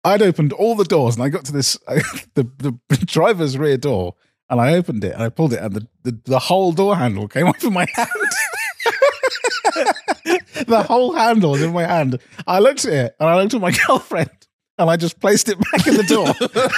I'd opened all the doors and I got to this, the driver's rear door, and I opened it and I pulled it, and the whole door handle came off of my hand. The whole handle was in my hand. I looked at it and I looked at my girlfriend and I just placed it back in the door.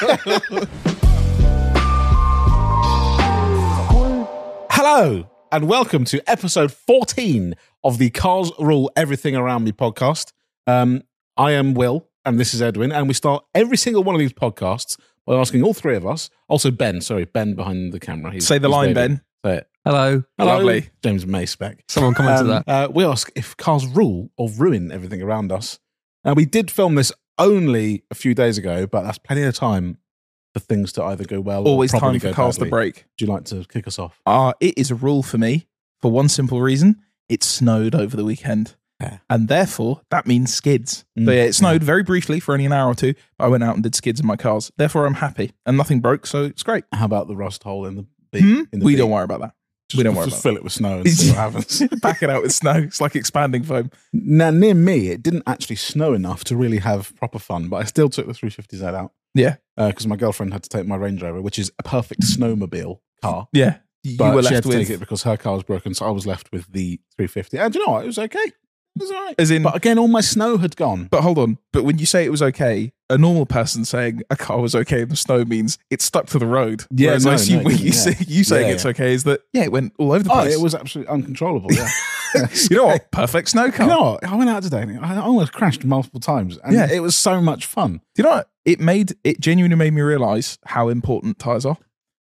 Hello and welcome to episode 14 of the Cars Rule Everything Around Me podcast. I am Will and this is Edwin, and we start every single one of these podcasts by asking all three of us, also Ben behind the camera. Say the line, Ben. Say it. Hello. Lovely. James May spec. Someone commented that. We ask if cars rule or ruin everything around us. Now, we did film this only a few days ago, but that's plenty of time for things to either go well Always or probably time for go cars badly. to break. Would you like to kick us off? It is a rule for me for one simple reason. It snowed over the weekend. Yeah. And therefore, that means skids. So yeah, it snowed very briefly for only an hour or two, but I went out and did skids in my cars. Therefore, I'm happy. And nothing broke, so it's great. How about the rust hole in the beat? We don't worry about that. We don't worry Just about fill it with snow and see what happens. Back it out with snow. It's like expanding foam. Now, near me, it didn't actually snow enough to really have proper fun, but I still took the 350Z out. Yeah. Because my girlfriend had to take my Range Rover, which is a perfect snowmobile car. Yeah. You But were she left had to with... take it because her car was broken, so I was left with the 350. And you know what? It was okay. It was all right. As in... But again, all my snow had gone. But hold on. But when you say it was okay, a normal person saying a car was okay in the snow means it stuck to the road. Yeah, Whereas no, I assume no, when yeah. you saying it's okay is that, yeah, it went all over the Oh, place. it was absolutely uncontrollable, yeah. You know what? Perfect snow car. You know what? I went out today and I almost crashed multiple times. And Yeah. it was so much fun. Do you know what? It genuinely made me realise how important tyres are.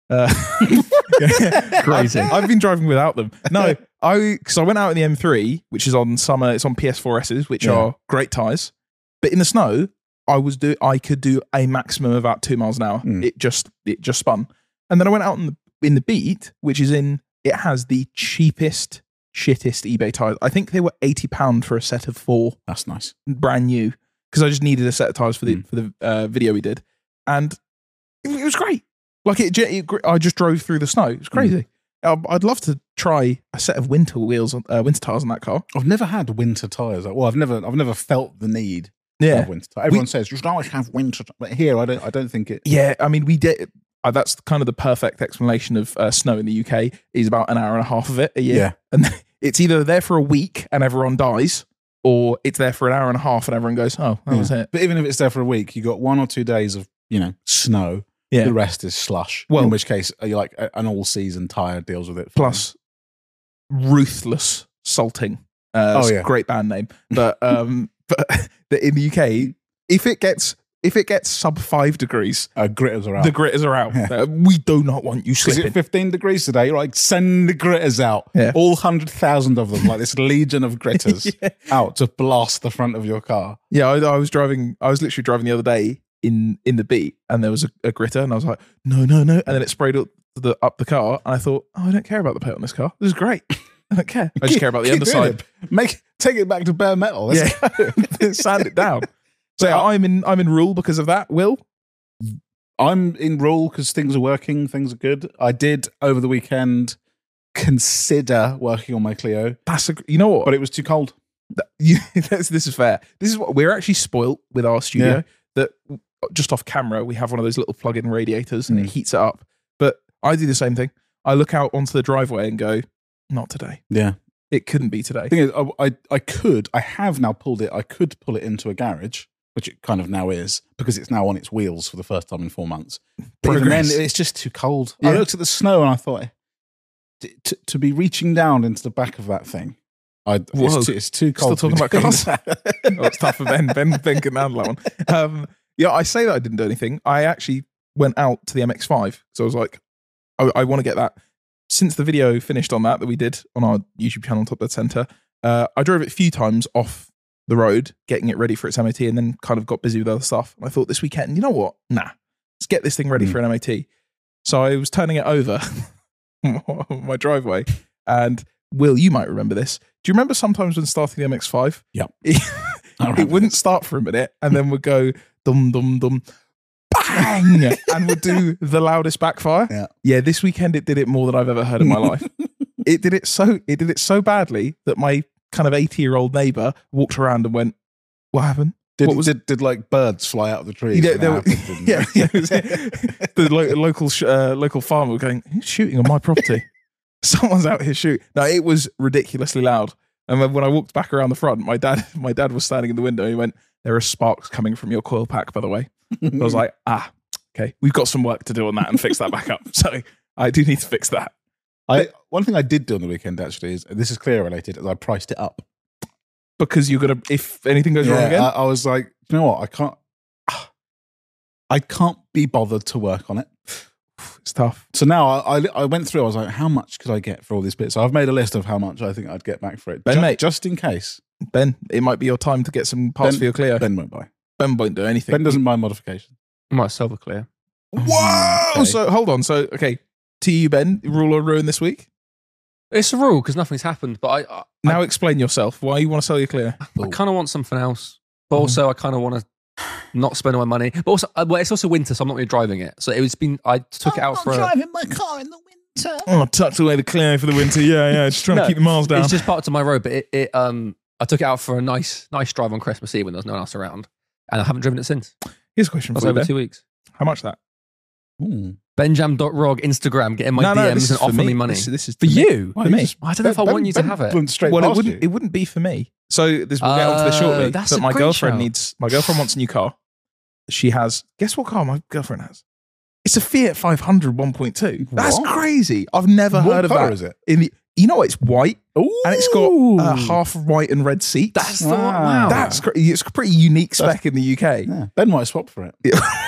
Crazy. I've been driving without them. No, because I went out in the M3, which is on summer. It's on PS4Ss, which are great tyres. But in the snow, I could do a maximum of about 2 miles an hour. It just spun. And then I went out in the Beat, which is it has the cheapest, shittest eBay tyres. I think they were £80 for a set of 4. That's nice. Brand new, because I just needed a set of tyres for the video we did, and it was great. Like I just drove through the snow. It was crazy. I'd love to try a set of winter wheels, winter tyres on that car. I've never had winter tyres. Well, I've never felt the need to Yeah, have winter tyres. Everyone says you should always have winter tyres, but here I don't think it. yeah. I mean, we did. That's kind of the perfect explanation of snow in the UK. Is about an hour and a half of it a year, Yeah. and it's either there for a week and everyone dies, or it's there for an hour and a half and everyone goes, "Oh, that was it." But even if it's there for a week, you got 1 or 2 days of snow. Yeah. The rest is slush. Well- in which case, you like an all-season tyre deals with it. Plus, ruthless salting. Great band name. But in the UK, if it gets sub 5 degrees, gritters are out. the gritters are out. Yeah. We do not want you Is slipping. it 15 degrees today? You're like, send the gritters out. Yeah. All 100,000 of them, like this legion of gritters out to blast the front of your car. Yeah, I was literally driving the other day in the Beat, and there was a gritter, and I was like, no. And then it sprayed up the car, and I thought, I don't care about the paint on this car. This is great. I don't care. I just care about the Keep doing underside. it. Take it back to bare metal. Let's go. Sand it down. So yeah, I'm in rule because of that. Will? I'm in rule because things are working, things are good. I did over the weekend consider working on my Clio, You know what? but it was too cold. This is fair. This is what we're actually spoilt with our studio. That just off camera, we have one of those little plug-in radiators, and it heats it up. But I do the same thing. I look out onto the driveway and go, "Not today. Yeah. It couldn't be today." The thing is, I have now pulled it. I could pull it into a garage, which it kind of now is, because it's now on its wheels for the first time in 4 months. But even then, Progress. it's just too cold. Yeah. I looked at the snow and I thought, to be reaching down into the back of that thing, it's too cold. Still talking to be about doing cars? that. Oh, it's tough for Ben. Ben can handle that one. Yeah, I say that I didn't do anything. I actually went out to the MX-5. So I was like, I want to get that. Since the video finished on that we did on our YouTube channel, Top Dead Center, I drove it a few times off the road, getting it ready for its MOT, and then kind of got busy with other stuff. And I thought this weekend, you know what? Nah, let's get this thing ready for an MOT. So I was turning it over my driveway, and Will, you might remember this. Do you remember sometimes when starting the MX-5? Yeah. It wouldn't start for a minute and then would go dum dum dum bang and would do the loudest backfire. Yeah, this weekend it did it more than I've ever heard in my life. It did it so badly that my kind of 80-year-old neighbour walked around and went, "What happened?" Did like birds fly out of the trees? Yeah, when there it were- happened? yeah, the local farmer going, "Who's shooting on my property? Someone's out here shooting." No, it was ridiculously loud. And then when I walked back around the front, my dad was standing in the window. He went, "There are sparks coming from your coil pack, by the way." I was like, okay, we've got some work to do on that and fix that back up. So I do need to fix that. One thing I did do on the weekend actually is, this is Clio related, is I priced it up. Because you're going to, if anything goes wrong again? I was like, you know what? I can't be bothered to work on it. It's tough. So now I went through. I was like, how much could I get for all these bits? So I've made a list of how much I think I'd get back for it. Ben, mate. Just in case. Ben, it might be your time to get some parts for your Clio. Ben won't buy. Ben won't do anything. Ben doesn't buy modification. I might sell the Clio. Whoa! Okay. So hold on. So, okay. To you, Ben, rule or ruin this week? It's a rule because nothing's happened, but I Now explain yourself. Why you want to sell your Clio? kind of want something else. But also, I kind of want to not spend all my money. But also, well, it's also winter, so I'm not really driving it. So I took it out for. driving my car in the winter. Oh, tucked away the Clio for the winter. Yeah. Just trying to No, keep the miles down. It's just parked on my road, but I took it out for a nice drive on Christmas Eve when there was no one else around, and I haven't driven it since. Here's a question That's for you, over Ben. 2 weeks. How much that? Benjam.rog Instagram, getting my DMs this is and for offering me money. This is For you? For me. I don't know if I want you to have it. Went straight Well, past it wouldn't be for me. So this we'll get onto this shortly. that's But a my great girlfriend shout. my girlfriend wants a new car. She has, guess what car my girlfriend has? It's a Fiat 500 1.2. That's What? crazy. I've never What heard of colour that. is it? You know what? It's white Ooh. and it's got half white and red seats. That's the Wow. wow. That's it's a pretty unique spec in the UK. Yeah. Ben might swap for it.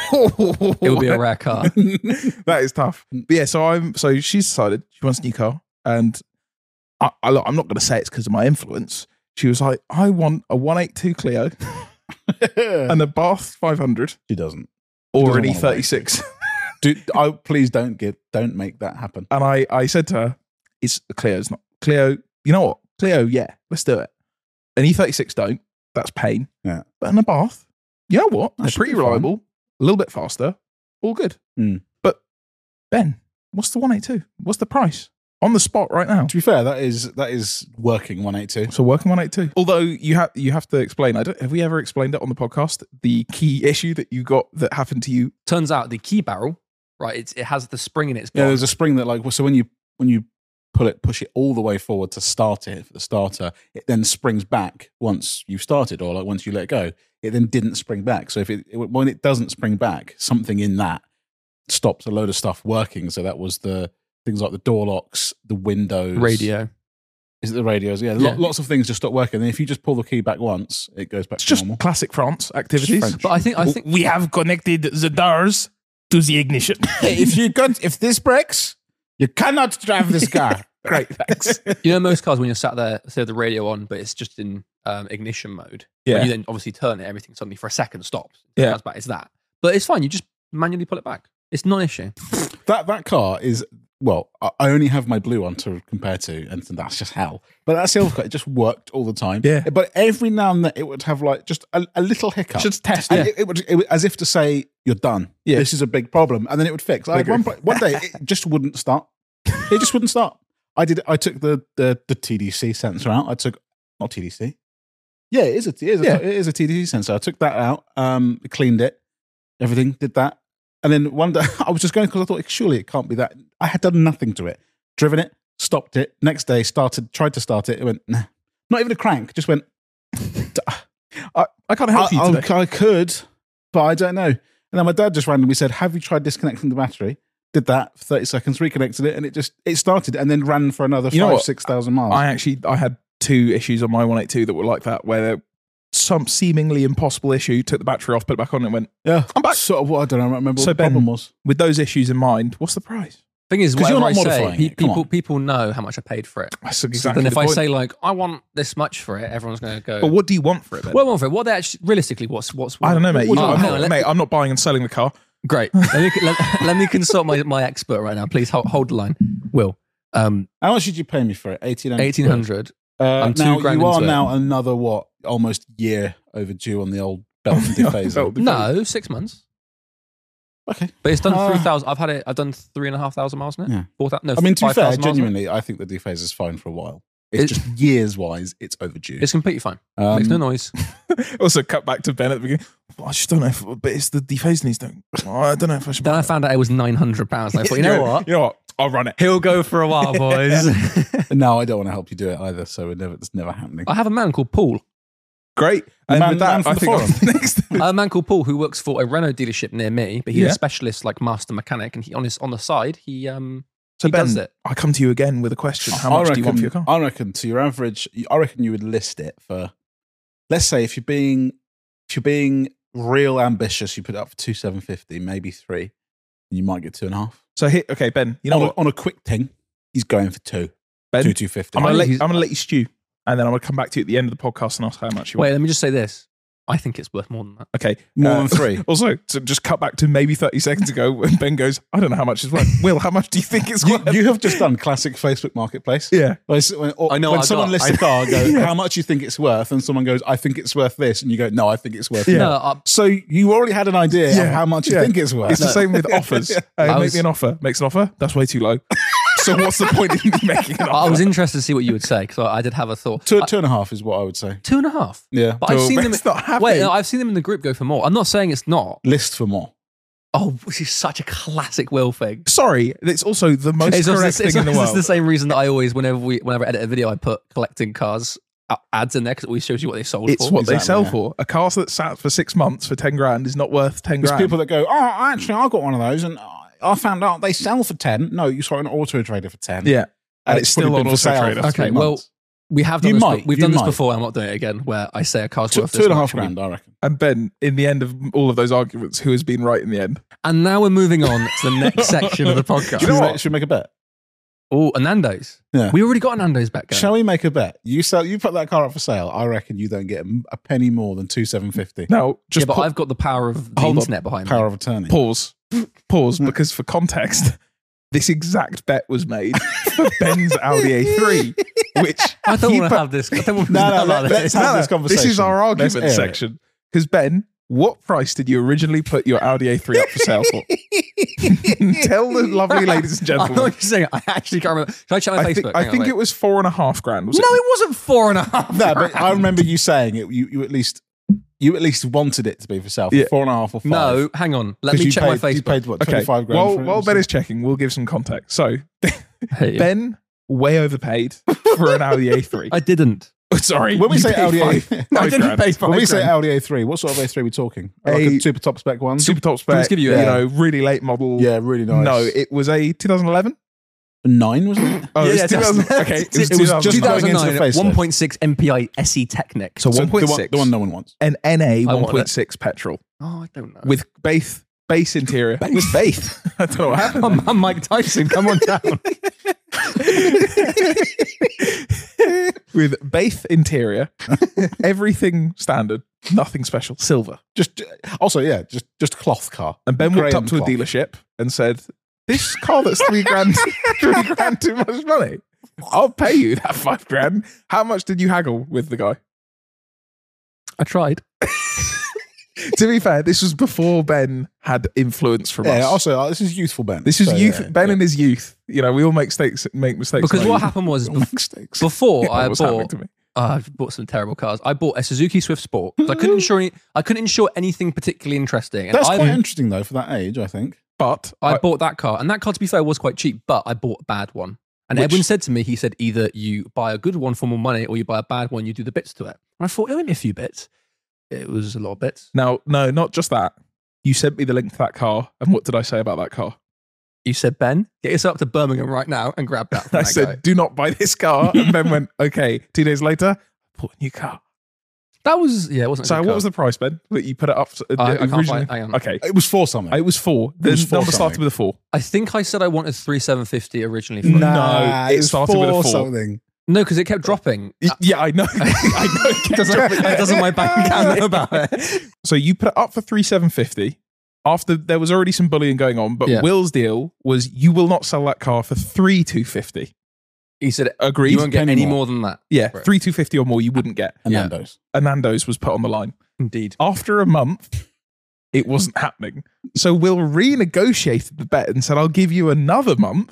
It would be a rare car. That is tough. But yeah, so she's decided she wants a new car, and I'm not going to say it's because of my influence. She was like, I want a 182 Clio and a Bath 500 She doesn't. or an doesn't want a E36. Please don't make that happen. And I said to her, it's Clio's not Clio. You know what? Clio, yeah, let's do it. An E36 don't. That's pain. Yeah. But in a Bath, you know what? That They're should pretty be fine. reliable, a little bit faster, all good. Mm. But Ben, what's the 182? What's the price? On the spot right now. To be fair, that is working 182. So working 182. Although you have to explain. Have we ever explained it on the podcast? The key issue that you got that happened to you. Turns out the key barrel, right? It has the spring in its Yeah, bottom. there's a spring that so when you push it all the way forward to start it for the starter, it then springs back once you've started, or like once you let go, it then didn't spring back. So when it doesn't spring back, something in that stops a load of stuff working. So that was the things like the door locks, the windows, radio. Is it the radios? Yeah, Yeah. lots of things just stop working. And if you just pull the key back once, it goes back It's to just normal. classic France activities. French. But I think We have connected the doors to the ignition. if this breaks, you cannot drive this car. Great, thanks. you know most cars when you're sat there, say the radio on, but it's just in ignition mode. Yeah. When you then obviously turn it, everything suddenly for a second stops. Yeah. That's back. It's that. But it's fine. You just manually pull it back. It's not an issue. That car is, well, I only have my blue one to compare to, and that's just hell. But that silver car, it just worked all the time. Yeah. But every now and then it would have like just a little hiccup. Just test And it. it would as if to say, you're done. Yeah. This is a big problem. And then it would fix. I had one day, it just wouldn't start. It just wouldn't start. I took the TDC sensor out. Not TDC. Yeah, it is a TDC sensor. I took that out, cleaned it, everything, did that. And then one day I was just going because I thought, surely it can't be that. I had done nothing to it. Driven it, stopped it. Next day, tried to start it. It went, nah. Not even a crank. Just went, I can't help you today. I could, but I don't know. And then my dad just randomly said, have you tried disconnecting the battery? Did that for 30 seconds, reconnected it, and it started and then ran for another 6,000 miles. I had 2 issues on my 182 that were like that, where some seemingly impossible issue, took the battery off, put it back on, and went, yeah, I'm back. Sort of what I don't remember So what the Ben, problem was. with those issues in mind, what's the price? Thing is, 'Cause you're whatever not I say, modifying it, come on. people know how much I paid for it. That's So exactly then if the I point. say like, I want this much for it, everyone's going to go. But what do you want for it, Ben? Well, one for it. What they actually realistically, what's I don't know, mate. Oh, hang on, I'm not buying and selling the car. Great. Let me consult my expert right now. Please hold the line. Will. How much did you pay me for it? 1800. I'm now $2,000 you are into it. now another almost year overdue on the old belt and dephaser. No, 6 months. Okay. But it's done 3,000. I've done 3,500 miles in it. Yeah. 4,000. No, I mean, to be fair, 5,000 miles in it. genuinely, I think the dephaser is fine for a while. It's just years-wise, it's overdue. It's completely fine. Makes no noise. Also, cut back to Ben at the beginning. Well, I just don't know if, but it's the defacing he's doing. I don't know if I should. Then I found out it was £900. I thought, you know what? You know what? I'll run it. He'll go for a while, boys. No, I don't want to help you do it either, so it's never happening. I have a man called Paul. Great. The And man- with that, man from I the think forum. on next. A man called Paul who works for a Renault dealership near me, but he's Yeah. a specialist, like master mechanic, and he on the side he So he Ben, does it. I come to you again with a question. How much do you want for your car? I reckon to your average, I reckon you would list it for, let's say if you're being real ambitious, you put it up for 2,750, maybe 3, and you might get 2.5. So here, okay, Ben. You know what? On a quick thing, he's going for 2. Ben, 2,250. I'm I going think to let you stew, and then I'm going to come back to you at the end of the podcast and ask how much you Wait, want. let me just say this. I think it's worth more than that. Okay, More than 3. Also, to just cut back to maybe 30 seconds ago when Ben goes, I don't know how much it's worth. Will, how much do you think it's worth? You have just done classic Facebook Marketplace. Yeah. I know When I someone got- lists a car, go, how much do you think it's worth? And someone goes, I think it's worth this. And you go, no, I think it's worth Yeah. that. No, So you already had an idea of how much you think it's worth. It's the same with offers. Make was- me an offer. Makes an offer. That's way too low. So what's the point in me making an I offer? was interested to see what you would say because I did have a thought. 2.5 is what I would say. 2.5. Yeah. But I've So seen them. Ben's not happy. Wait, no, I've seen them in the group go for more. I'm not saying it's not. List for more. Oh, this is such a classic Will thing. Sorry, it's also the most It's correct thing in the world. the same reason that I always, whenever I edit a video, I put collecting cars ads in there because it always shows you what they sold It's for. what they Exactly, sell yeah. for. A car that sat for 6 months for 10 grand is not worth 10 There's grand. people that go, oh, actually, I got one of those and I found out they sell for 10. No, you saw an Auto Trader for 10. Yeah. And it's still probably on been for sale Auto Trader. for Okay, 3 well, months. we have done You this. might, We've you done this might. before. I'm not doing it again. Where I say a car's Two- worth 2.5 much, grand, I reckon. And Ben, in the end of all of those arguments, who has been right in the end? And now we're moving on to the next section of the podcast. Should we make- should we make a bet? Oh, a Nando's. Yeah. We already got a Nando's bet going. Shall we make a bet? You put that car up for sale. I reckon you don't get a penny more than 2,750. Now, just Yeah, but I've got the power of the Hold on. internet behind me. Power of attorney. pause, because for context, this exact bet was made for Ben's Audi A3, which I don't he want to put- have this. I don't want to No, know about let's this. have this conversation. This is our Let's argument air it. section. Because Ben, what price did you originally put your Audi A3 up for sale for? Tell the lovely ladies and I'm gentlemen. not just saying. I actually can't remember. Should I check my Facebook? I think it was 4.5 grand. Was No, it wasn't 4.5. No, but I remember you saying it. You at least wanted it to be for sale for Yeah. 4.5 or 5. No, hang on. Let 'Cause me you check paid, my Facebook. You paid what? Okay. 25 grand. for it While or Ben is checking, we'll give some context. So Hey, Ben way overpaid for an Audi A3. I didn't. Sorry, When we you say paid Audi five- A3, five I didn't grand. pay 5 when we say grand. Audi A3, what sort of A3 are we talking? Like A- a super top spec one? super top Can I spec. just give you you a- know, really late model. Yeah, really nice. No, it was a 2011. 9, wasn't it? Oh, Yeah, it yeah, was 2000. Okay, it was, It was just 2009. going into the 2009, facelift. 1.6 MPI SE Technic. So So 1.6. the one no one wants. an NA I wanted 1.6 petrol Oh, I don't know. with base interior. With base. I don't know what happened. I'm Mike Tyson. Come on down. With base interior, everything standard, nothing special, silver. Just also, yeah, just cloth car. And Ben Grey walked up and to a cloth. dealership and said, "This car that's 3 grand, 3 grand too much money. I'll pay you that 5 grand." How much did you haggle with the guy? I tried. To be fair, this was before Ben had influence from Yeah. us. Also, this is youthful Ben. This is So, youth. yeah, Ben yeah. in his youth. You know, we all make mistakes. Because like- what happened was Make mistakes. before I What's happening bought, to me? I've bought some terrible cars. I bought a Suzuki Swift Sport. 'Cause I couldn't insure anything particularly interesting. And That's I, quite interesting though for that age. I think. But I bought that car, and that car, to be fair, was quite cheap. But I bought a bad one. And Which- Edwin said to me, he said, either you buy a good one for more money, or you buy a bad one. You do the bits to it. And I thought, it'll be a few bits. It was a lot of bits. now, no, not just that. You sent me the link to that car, and what did I say about that car? You said, Ben, get yourself to Birmingham right now and grab that. From I that said, guy. "Do not buy this car." And Ben went, "Okay." 2 days later, bought a new car. That was, yeah, it wasn't. a So, good what car. was the price, Ben? That you put it up? I can't originally? find- hang on. Okay, It was for something. it was 4. The was 4 number started something. with a 4. I think I said I wanted 3,750 originally. For it. No, it was started with a for 4. something. No, because it kept dropping. Yeah, I know. I know. doesn't my bank account know about it? So you put it up for 3,750. After there was already some bullying going on, but Yeah. Will's deal was you will not sell that car for 3,250. He said, Agreed. you won't get penny any more. more than that. Yeah, Right. 3,250 or more you wouldn't get. And Yeah. Nando's. And Nando's was put on the line. Indeed. After a month, it wasn't happening. So Will renegotiated the bet and said, "I'll give you another month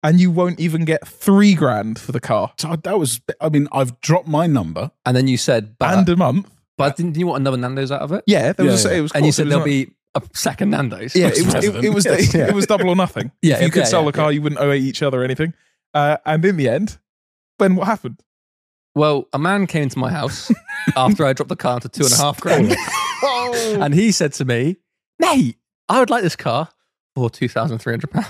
and you won't even get $3,000 for the car So that was, I mean, I've dropped my number. And then you said, and a month. but didn't you want another Nando's out of it? Yeah, there was. Yeah, yeah. It was. And you close, said it was there'll not- be a second Nando's. Yeah, President. it was. Yes. It was double or nothing. Yeah, If you could yeah, sell yeah, the car, you wouldn't owe each other anything. And in the end, then what happened? Well, a man came into my house after I dropped the car to $2,500. Oh, And he said to me, mate, I would like this car for £2,300.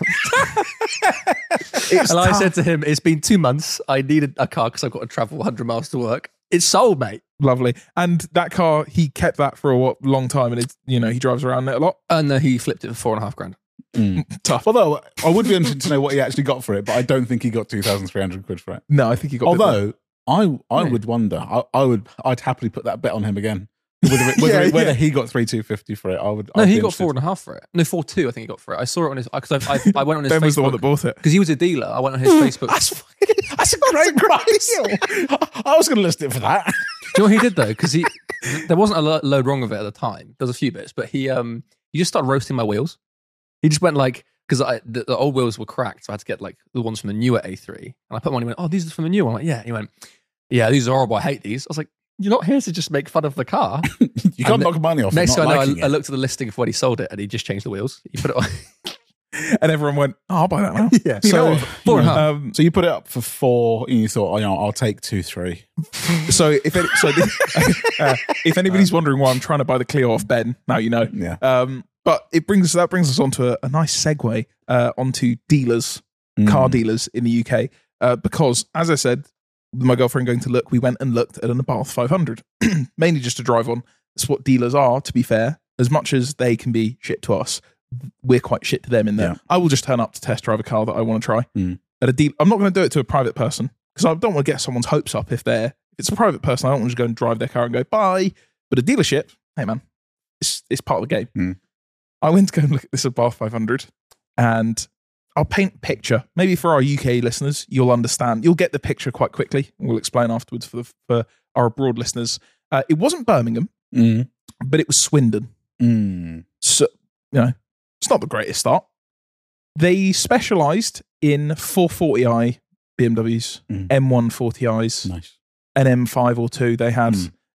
And I said to him, it's been 2 months. I needed a car because I've got to travel 100 miles to work. It's sold, mate. lovely. And that car, he kept that for a long time, and it's he drives around it a lot. And he flipped it for £4,500. Tough. Although I would be interested to know what he actually got for it, but I don't think he got 2,300 quid for it. No, I think he got. Although I would wonder, I'd happily put that bet on him again. Whether he got 3,250 for it, No, I'd he be got interested. 4.5 for it. No, 4.2 I think he got for it. I saw it on his, because I went on his Ben was the one that Facebook. bought it. Because he was a dealer. I went on his Facebook. That's a great price. I was going to list it for that. Do you know what he did though? Because there wasn't a load wrong with it at the time. There was a few bits, but he just started roasting my wheels. He just went like, because the old wheels were cracked, so I had to get like the ones from the newer A3. And I put them on. He went, "Oh, these are from the new one." I'm like, "Yeah." And he went, "Yeah, these are horrible. I hate these." I was like, "You're not here to just make fun of the car." You can't knock money off. Next for thing not I know, liking I it. looked at the listing of when he sold it, and he just changed the wheels. He put it on. And everyone went, "Oh, I'll buy that now." Yeah. You know So, what? 4.5. So you put it up for 4, and you thought, I'll take 2, 3. So if anybody's wondering why I'm trying to buy the Clio off Ben, now you know. Yeah. But that brings us onto a nice segue onto dealers, car dealers in the UK. Because as I said, with my girlfriend going to look, we went and looked at an Abarth 500, mainly just to drive on. That's what dealers are, to be fair. As much as they can be shit to us, we're quite shit to them in there. Yeah. I will just turn up to test drive a car that I want to try at a deal. I'm not going to do it to a private person because I don't want to get someone's hopes up. If it's a private person, I don't want to just go and drive their car and go bye. But a dealership, hey man, it's part of the game. I went to go and look at this Abarth 500, and I'll paint a picture. Maybe for our UK listeners, you'll understand. You'll get the picture quite quickly. We'll explain afterwards for our abroad listeners. It wasn't Birmingham, but it was Swindon. So it's not the greatest start. They specialised in 440i BMWs, M140is, Nice. an M5 or 2 they had,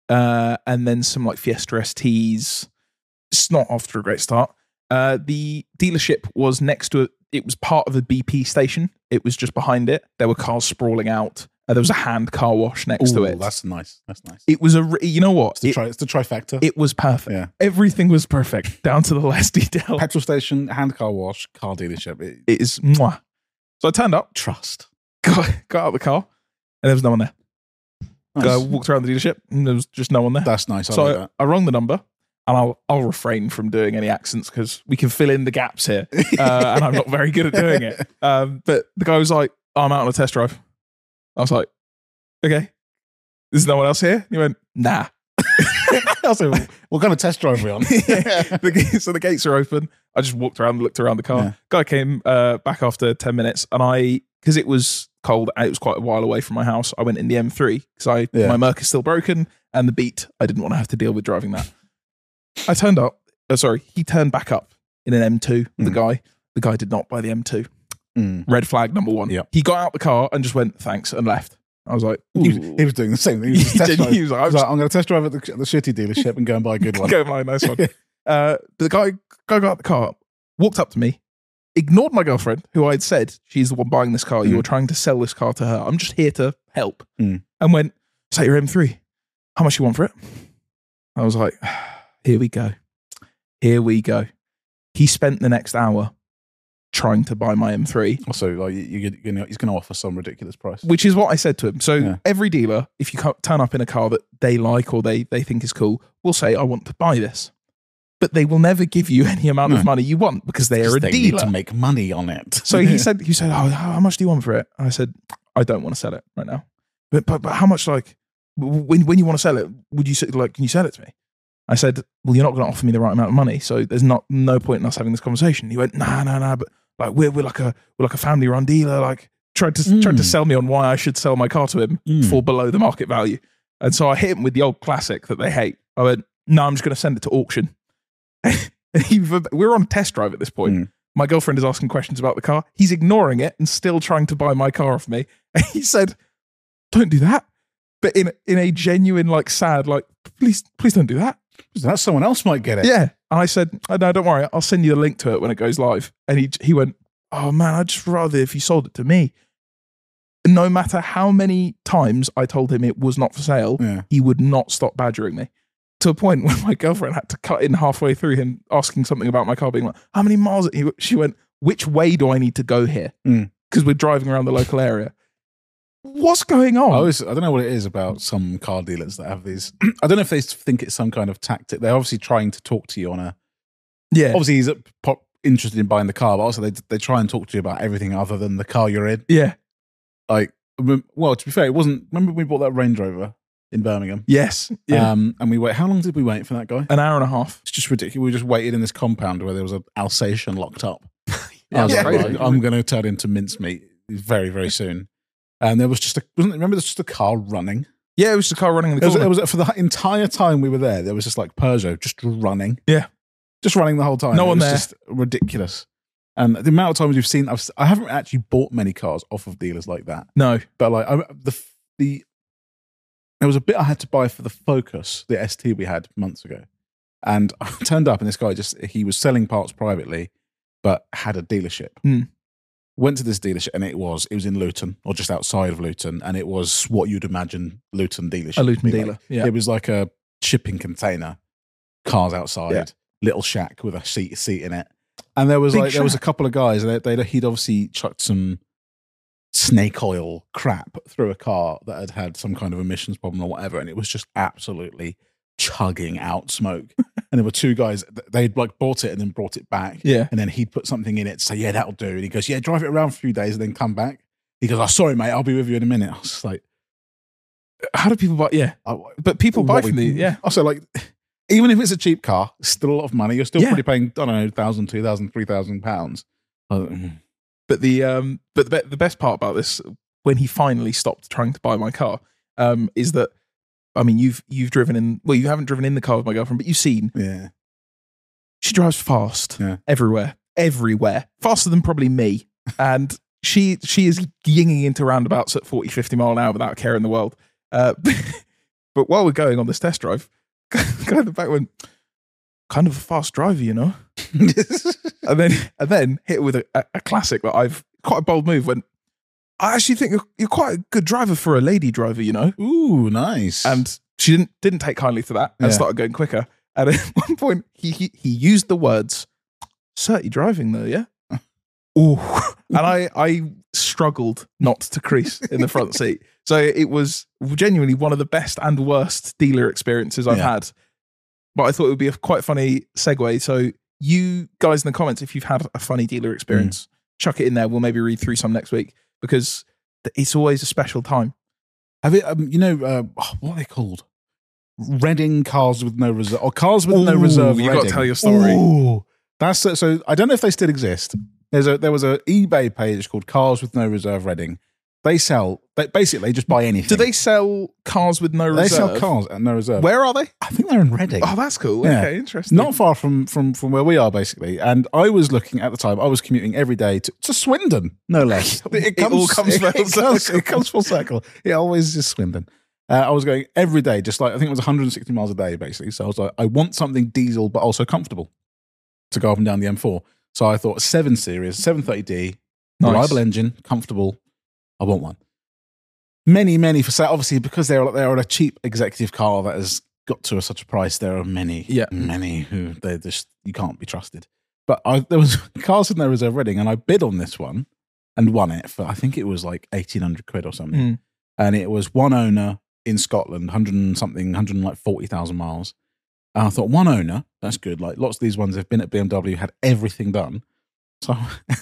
and then some like Fiesta STs. It's not off to a great start. The dealership was next to it. It was part of a BP station. It was just behind it. There were cars sprawling out. There was a hand car wash next to it. That's nice. That's nice. It was you know what? It's the trifecta. It was perfect. Yeah. Everything was perfect down to the last detail. Petrol station, hand car wash, car dealership. It is mwah. So I turned up, Trust. got out of the car, and there was no one there. Nice. Walked around the dealership, and there was just no one there. That's nice. I So like that. I rang the number, and I'll refrain from doing any accents because we can fill in the gaps here, and I'm not very good at doing it. But the guy was like, "I'm out on a test drive." I was like, "Okay, there's no one else here." He went, "Nah." I was like, what kind of test drive are we on? So the gates are open. I just walked around and looked around the car. Yeah. Guy came back after 10 minutes, and because it was cold and it was quite a while away from my house, I went in the M3 because my Merc is still broken, and the Beat, I didn't want to have to deal with driving that. I turned up. He turned back up in an M2. The guy did not buy the M2. Red flag number 1. Yep. He got out the car and just went thanks and left. I was like, He was doing the same thing. He was, test drive. He was like, I was like, I'm going to test drive at the shitty dealership and go and buy a good one. Go buy a nice one. The guy got out the car, walked up to me, ignored my girlfriend, who I'd said she's the one buying this car. You were trying to sell this car to her. I'm just here to help. And went, "Is that your M3? How much you want for it?" I was like, here we go. He spent the next hour trying to buy my M3. Also, like he's going to offer some ridiculous price. Which is what I said to him. So Yeah. every dealer, if you turn up in a car that they like or they think is cool, will say, "I want to buy this." But they will never give you any amount of money you want because they are a They dealer. need to make money on it. So he said, "Oh, how much do you want for it?" And I said, "I don't want to sell it right now." But how much? Like when you want to sell it, would you can you sell it to me? I said, "Well, you're not going to offer me the right amount of money, so there's no point in us having this conversation." He went, "Nah, but like we're like a family run dealer." Like tried to sell me on why I should sell my car to him for below the market value. And so I hit him with the old classic that they hate. I went, "No, I'm just going to send it to auction." We're on a test drive at this point. my girlfriend is asking questions about the car. He's ignoring it and still trying to buy my car off me. And he said, "Don't do that." But in a genuine, like, sad, like, please don't do that. That someone else might get it. Yeah. And I said, "Oh, no, don't worry. I'll send you the link to it when it goes live." And he went, "Oh man, I'd just rather if you sold it to me." No matter how many times I told him it was not for sale, he would not stop badgering me. To a point where my girlfriend had to cut in halfway through him asking something about my car, being like, "How many miles?" She went, "Which way do I need to go here?" Because we're driving around the local area. What's going on? I don't know what it is about some car dealers that have these. I don't know if they think it's some kind of tactic. They're obviously trying to talk to you on a. Yeah. Obviously, he's interested in buying the car, but also they try and talk to you about everything other than the car you're in. Yeah. Like, well, to be fair, it wasn't. Remember we bought that Range Rover in Birmingham? Yes. Yeah. And we wait. How long did we wait for that guy? An hour and a half. It's just ridiculous. We just waited in this compound where there was an Alsatian locked up. Yeah, I was crazy. like, I'm going to turn into mincemeat very, very soon. And there was just remember there's just a car running? Yeah, it was the car running in the corner. It was for the entire time we were there was just like Peugeot just running. Yeah. Just running the whole time. No one there. It was just ridiculous. And the amount of times we've seen, I haven't actually bought many cars off of dealers like that. No. But like there was a bit I had to buy for the Focus, the ST we had months ago. And I turned up and this guy he was selling parts privately, but had a dealership. Went to this dealership and it was in Luton or just outside of Luton. And it was what you'd imagine Luton dealership. A Luton to be dealer. like. Yeah. It was like a shipping container, cars outside, little shack with a seat in it. And there was there was a couple of guys and he'd obviously chucked some snake oil crap through a car that had some kind of emissions problem or whatever. And it was just absolutely chugging out smoke. And there were two guys, they'd like bought it and then brought it back. Yeah. And then he'd put something in it to say, "Yeah, that'll do." And he goes, "Yeah, drive it around for a few days and then come back." He goes, "Oh, sorry, mate, I'll be with you in a minute." I was just like, how do people buy? Yeah. But people buy from these. Yeah. Also, like, even if it's a cheap car, it's still a lot of money. You're still probably paying, I don't know, £1,000, £2,000, £3,000. But the best part about this, when he finally stopped trying to buy my car, is that, I mean, you've driven in. Well, you haven't driven in the car with my girlfriend, but you've seen. Yeah. She drives fast. Yeah. Everywhere, faster than probably me, and she is yinging into roundabouts at 40, 50 mile an hour without a care in the world. But while we're going on this test drive, guy in the back went, "Kind of a fast driver, you know." and then hit with a classic that I've quite a bold move. Went, "I actually think you're quite a good driver for a lady driver, you know." Ooh, nice. And she didn't take kindly to that and started going quicker. And at one point, he used the words, "Certy driving though, yeah." Ooh, and I struggled not to crease in the front seat. So it was genuinely one of the best and worst dealer experiences I've had. But I thought it would be a quite funny segue. So you guys in the comments, if you've had a funny dealer experience, chuck it in there. We'll maybe read through some next week because it's always a special time. Have it? What are they called? Reading cars with no reserve, or cars with no reserve. You got to tell your story. Ooh, that's so. I don't know if they still exist. There was an eBay page called Cars with No Reserve Reading. They basically just buy anything. Do they sell cars with no reserve? They sell cars at no reserve. Where are they? I think they're in Reading. Oh, that's cool. Yeah. Okay, interesting. Not far from where we are, basically. And I was looking at the time. I was commuting every day to Swindon, no less. It all comes full circle. It comes full circle. It always is Swindon. I was going every day, just like I think it was 160 miles a day, basically. So I was like, I want something diesel, but also comfortable to go up and down the M4. So I thought 7 Series, 730D, reliable engine, comfortable. I want one. Many for sale. Obviously, because they're a cheap executive car that has got to such a price, there are many who they just you can't be trusted. But there was Cars with No Reserve Reading, and I bid on this one and won it for I think it was like 1,800 quid or something, and it was one owner in Scotland, 140,000 miles. And I thought, one owner, that's good. Like lots of these ones have been at BMW, had everything done. So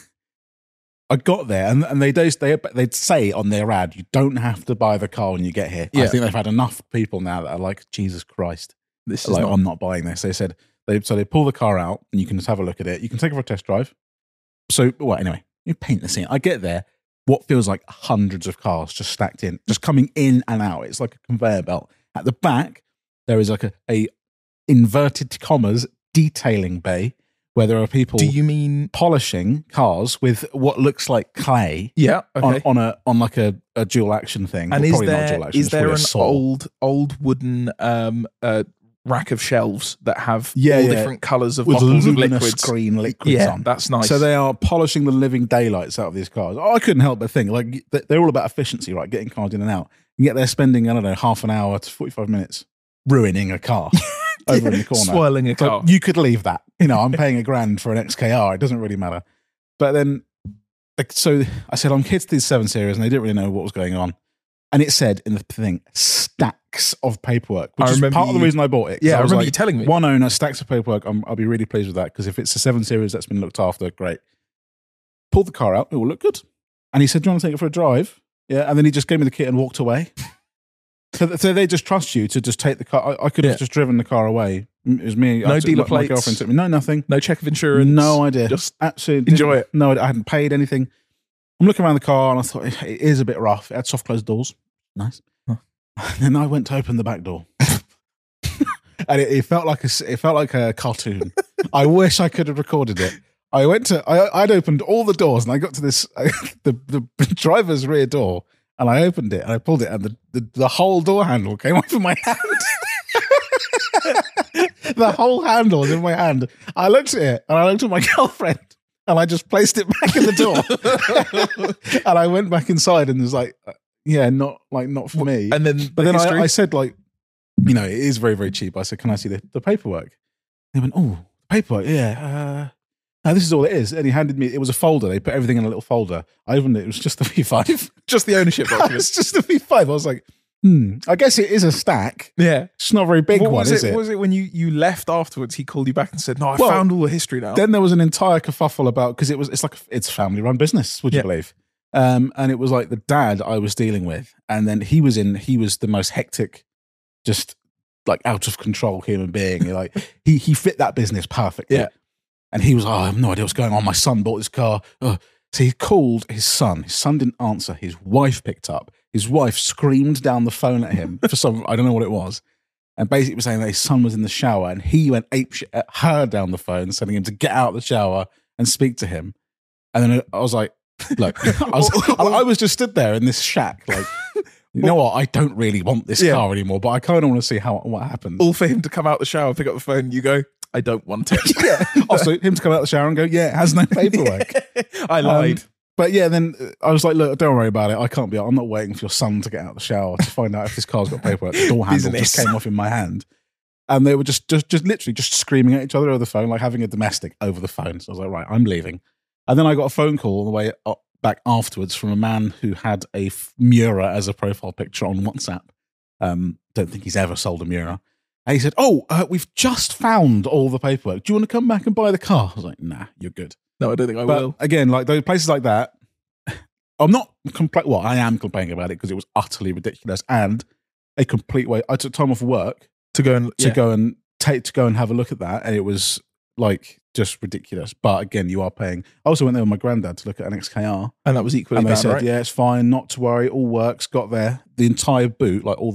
I got there, and they'd say on their ad, you don't have to buy the car when you get here. I think they've had enough people now that are like, Jesus Christ, this is like, I'm not buying this. They said they pull the car out, and you can just have a look at it. You can take it for a test drive. So, well, anyway, you paint the scene. I get there, what feels like hundreds of cars just stacked in, just coming in and out. It's like a conveyor belt. At the back, there is like a inverted commas detailing bay where there are people Do you mean? polishing cars with what looks like clay Yeah. Okay. on like a dual action thing. And Well, is probably not there dual action, is it's there probably a an saw. old wooden rack of shelves that have Yeah, all yeah. different colours of with bottles of luminous liquids? green liquids Yeah, on? that's nice. So they are polishing the living daylights out of these cars. I couldn't help but think, like, they're all about efficiency, right? Getting cars in and out. And yet they're spending, I don't know, half an hour to 45 minutes ruining a car over in the corner. Swirling a But car. you could leave that. I'm paying $1,000 for an XKR. It doesn't really matter. But then, like, so I said, I'm here to do the 7 Series, and they didn't really know what was going on. And it said in the thing, stacks of paperwork, which I is remember part of the you- reason I bought it. 'Cause Yeah, I was remember like, you telling me. one owner, stacks of paperwork. I'll be really pleased with that, because if it's a 7 Series that's been looked after, great. Pulled the car out. It will look good. And he said, do you want to take it for a drive? Yeah. And then he just gave me the kit and walked away. So they just trust you to just take the car. I could have just driven the car away. It was me. No dealer my plates? girlfriend took me. No, nothing. No check of insurance. No idea. Just Absolutely enjoy it. No, I hadn't paid anything. I'm looking around the car and I thought it is a bit rough. It had soft closed doors. Nice. Huh. And then I went to open the back door. And it felt like a cartoon. I wish I could have recorded it. I'd opened all the doors and I got to this the driver's rear door, and I opened it and I pulled it, and the whole door handle came off in my hand. The whole handle was in my hand. I looked at it and I looked at my girlfriend and I just placed it back in the door. And I went back inside and was like, yeah, not for me. And then, But then I said, like, it is very, very cheap. I said, can I see the paperwork? They went, oh, paperwork, yeah. No, this is all it is. And he handed me, it was a folder. They put everything in a little folder. I opened it. It was just the V5. just the ownership document. It's just the V5. I was like, I guess it is a stack. Yeah. It's not a very big one, is it? What was it when you left afterwards? He called you back and said, "No, I Well, found all the history now." Then there was an entire kerfuffle about, because it's a family run business, would you Yeah. believe? And it was like the dad I was dealing with, and then he was the most hectic, just like out of control human being. Like he fit that business perfectly. Yeah. And he was, I have no idea what's going on. My son bought this car. So he called his son. His son didn't answer. His wife picked up. His wife screamed down the phone at him for some, I don't know what it was. And basically was saying that his son was in the shower, and he went apeshit at her down the phone, sending him to get out of the shower and speak to him. And then I was like, look, I was just stood there in this shack, like, you know what? I don't really want this car anymore, but I kind of want to see what happens. All for him to come out the shower, pick up the phone, you go, "I don't want it." Also, him to come out the shower and go, yeah, it has no paperwork. I lied. But yeah, then I was like, look, don't worry about it. I'm not waiting for your son to get out of the shower to find out if this car's got paperwork. The door handle just came off in my hand. And they were just literally just screaming at each other over the phone, like having a domestic over the phone. So I was like, right, I'm leaving. And then I got a phone call on the way back afterwards from a man who had a Miura as a profile picture on WhatsApp. Don't think he's ever sold a Miura. And he said, we've just found all the paperwork. Do you want to come back and buy the car? I was like, nah, you're good. No, I don't think I But will. again, like those places like that, I'm not I am complaining about it because it was utterly ridiculous and a complete way. I took time off work To go and go and have a look at that, and it was like just ridiculous. But again, you are paying. I also went there with my granddad to look at an XKR, and that was equally and they bad, said, right? yeah, it's fine, not to worry, all works. Got there, the entire boot, like all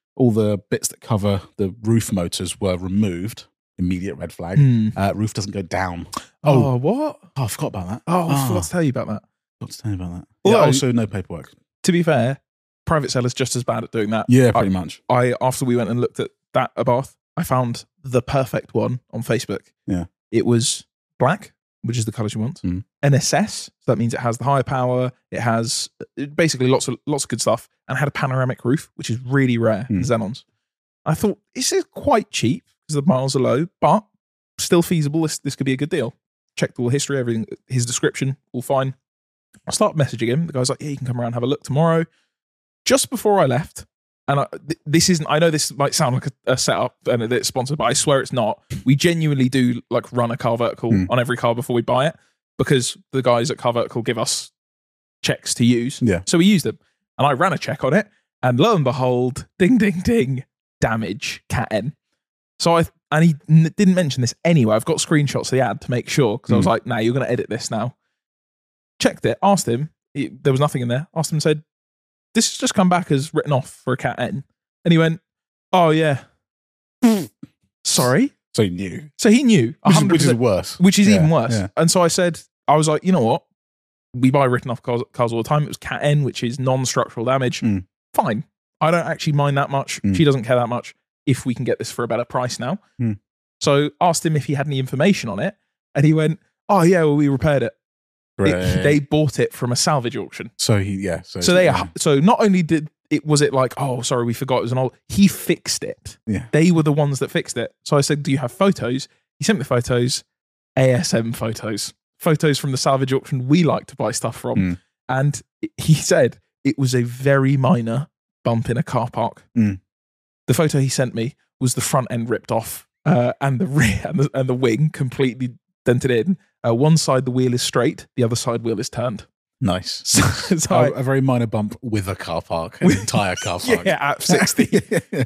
the bits that cover the roof motors were removed. Immediate red flag. Roof doesn't go down. Oh, what? Oh, I forgot about that. Oh, I forgot to tell you about that. Got to tell you about that. Although- Yeah, also no paperwork. To be fair, private sellers just as bad at doing that. Yeah, pretty much. After we went and looked at that Abarth, I found the perfect one on Facebook. Yeah. It was black, which is the colours you want. Mm. NSS, so that means it has the high power. It has basically lots of good stuff, and had a panoramic roof, which is really rare in Xenons. I thought this is quite cheap because the miles are low, but still feasible. This could be a good deal. Checked all the history, everything, his description, all fine. I start messaging him. The guy's like, "Yeah, you can come around and have a look tomorrow." Just before I left, and this isn't, I know this might sound like a setup and it's sponsored, but I swear it's not. We genuinely do like run a Car Vertical on every car before we buy it, because the guys at Car Vertical give us checks to use. Yeah. So we use them. And I ran a check on it, and lo and behold, ding, ding, ding, damage, Cat N. So he didn't mention this anyway. I've got screenshots of the ad to make sure, because I was like, nah, you're going to edit this now. Checked it, asked him, there was nothing in there. Asked him, said, this has just come back as written off for a Cat N. And he went, oh yeah. Sorry? So he knew. So he knew, 100%, Which is worse. which is Yeah, even worse. yeah. And so I said, I was like, you know what? We buy written off cars all the time. It was Cat N, which is non-structural damage. Mm. Fine. I don't actually mind that much. Mm. She doesn't care that much if we can get this for a better price now. Mm. So asked him if he had any information on it. And he went, oh, yeah, well, we repaired it. Great. They bought it from a salvage auction. So he, yeah. So So not only was it like, oh, sorry, we forgot it was an old, he fixed it. Yeah. They were the ones that fixed it. So I said, do you have photos? He sent me photos, ASM photos from the salvage auction we like to buy stuff from. Mm. And he said it was a very minor bump in a car park. Mm. The photo he sent me was the front end ripped off and the rear and the wing completely dented in. One side the wheel is straight, the other side wheel is turned. Nice. So A very minor bump with a car park, an entire car park. yeah, at 60.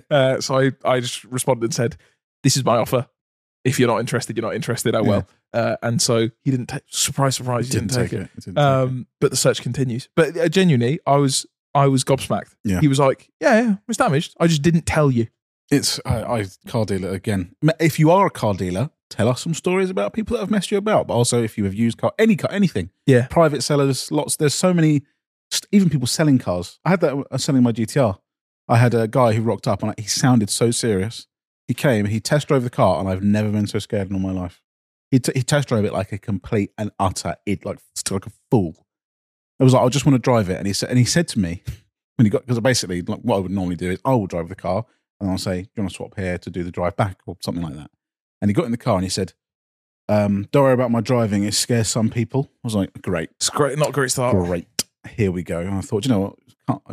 So I just responded and said, this is my offer. If you're not interested, you're not interested. Oh well. And so he didn't take, surprise, he didn't take it. But the search continues. But genuinely, I was gobsmacked. Yeah. He was like, yeah, it's damaged. I just didn't tell you. It's car dealer again. If you are a car dealer, tell us some stories about people that have messed you about. But also, if you have used anything. Yeah. Private sellers, lots. There's so many. Even people selling cars. I had that selling my GTR. I had a guy who rocked up and he sounded so serious. He came, he test drove the car, and I've never been so scared in all my life. He test drove it like a complete and utter like a fool. I was like, I just want to drive it, and he said to me when he got, because basically like what I would normally do is I will drive the car and I'll say, do you want to swap here to do the drive back or something like that? And he got in the car and he said, don't worry about my driving, it scares some people. I was like, great. It's great, not a great start. Great. Here we go. And I thought, you know what?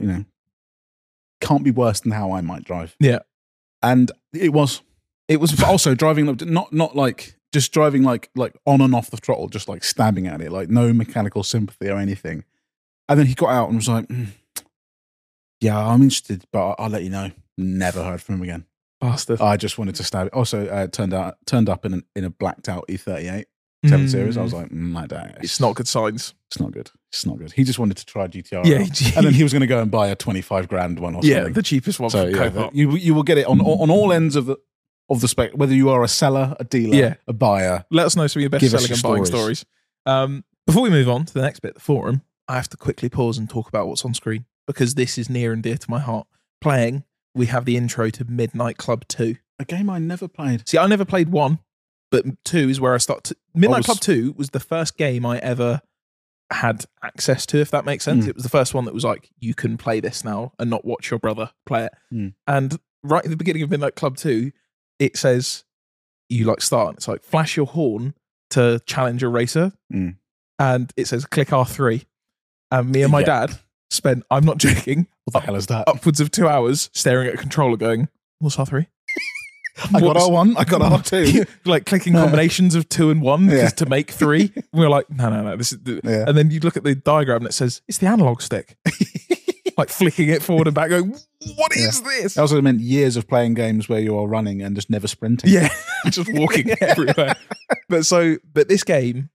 Can't be worse than how I might drive. Yeah. And it was but also driving, not like just driving like on and off the throttle, just like stabbing at it, like no mechanical sympathy or anything. And then he got out and was like, yeah, I'm interested, but I'll let you know. Never heard from him again. Bastard. I just wanted to stab it. Also, turned up in a blacked out E38 7 Series. I was like, my dad. It's not good signs. It's not good. It's not good. He just wanted to try GTR. Yeah. And then he was going to go and buy a 25 grand one or something. Yeah, the cheapest one. So from yeah, Copart. you will get it on all ends of the spectrum, whether you are a seller, a dealer, a buyer. Let us know some of your best Give us selling and your buying stories. stories. Before we move on to the next bit, the forum, I have to quickly pause and talk about what's on screen because this is near and dear to my heart. Playing, we have the intro to Midnight Club 2. A game I never played. See, I never played 1, but 2 is where I started. Midnight Club 2 was the first game I ever had access to, if that makes sense. It was the first one that was like, you can play this now and not watch your brother play it. And right at the beginning of Midnight Club 2, it says, you like start, it's like, flash your horn to challenge a racer. And it says, click R3. And me and my dad spent, I'm not joking, What the hell is that? upwards of 2 hours staring at a controller going, what's R3? I got R1, I got R2. Like clicking combinations of 2 and 1 just to make 3. We were like, no. This is And then you look at the diagram and it says, it's the analog stick. Like flicking it forward and back going, what is this? That also meant years of playing games where you are running and just never sprinting. Yeah, just walking everywhere. But this game,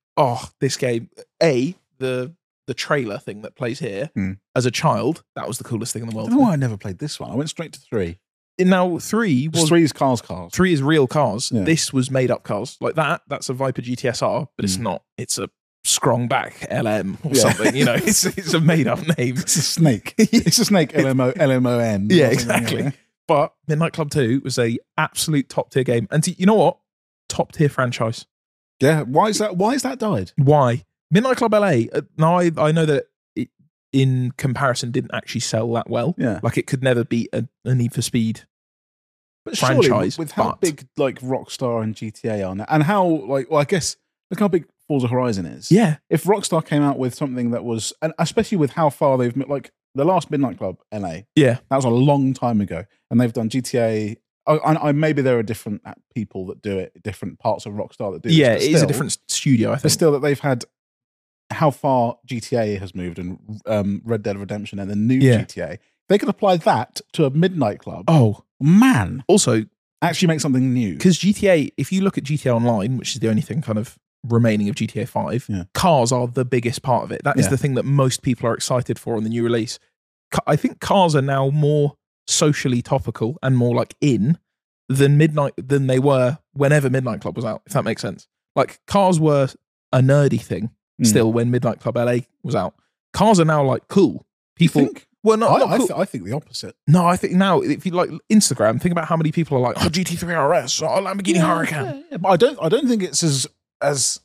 the trailer thing that plays here, as a child, that was the coolest thing in the I world. don't know why I never played this one. I went straight to 3. Now 3 was 3 is cars. 3 is real cars. Yeah. This was made up cars. Like that's a Viper GTSR, but it's not. It's a Strongback LM or something. You know, it's a made up name. It's a snake. It's a snake. LMON. Yeah, exactly. But Midnight Club 2 was a absolute top tier game, and you know what? Top tier franchise. Yeah. Why is that died? Why? Midnight Club LA. Now I know that it, in comparison, didn't actually sell that well. Yeah. Like it could never beat a Need for Speed But surely, franchise. with how big like Rockstar and GTA are now, and how I guess look how big Forza Horizon is. Yeah. If Rockstar came out with something that was, and especially with how far they've like the last Midnight Club LA, Yeah. that was a long time ago, and they've done GTA. I maybe there are different people that do it, different parts of Rockstar that do it. Yeah, it is a different studio, I But think. still, that they've had how far GTA has moved and Red Dead Redemption and the new GTA. They could apply that to a Midnight Club. Oh, man. also, Actually make something new. because GTA, if you look at GTA Online, which is the only thing kind of remaining of GTA 5, cars are the biggest part of it. That is the thing that most people are excited for on the new release. I think cars are now more socially topical and more like in than they were whenever Midnight Club was out, if that makes sense. Like, cars were a nerdy thing still when Midnight Club LA was out. Cars are now like cool. People, You think? well, not cool. I think the opposite. No, I think now, if you like Instagram, think about how many people are like, oh, GT3 RS, oh, Lamborghini Huracan. Yeah, but I don't think it's as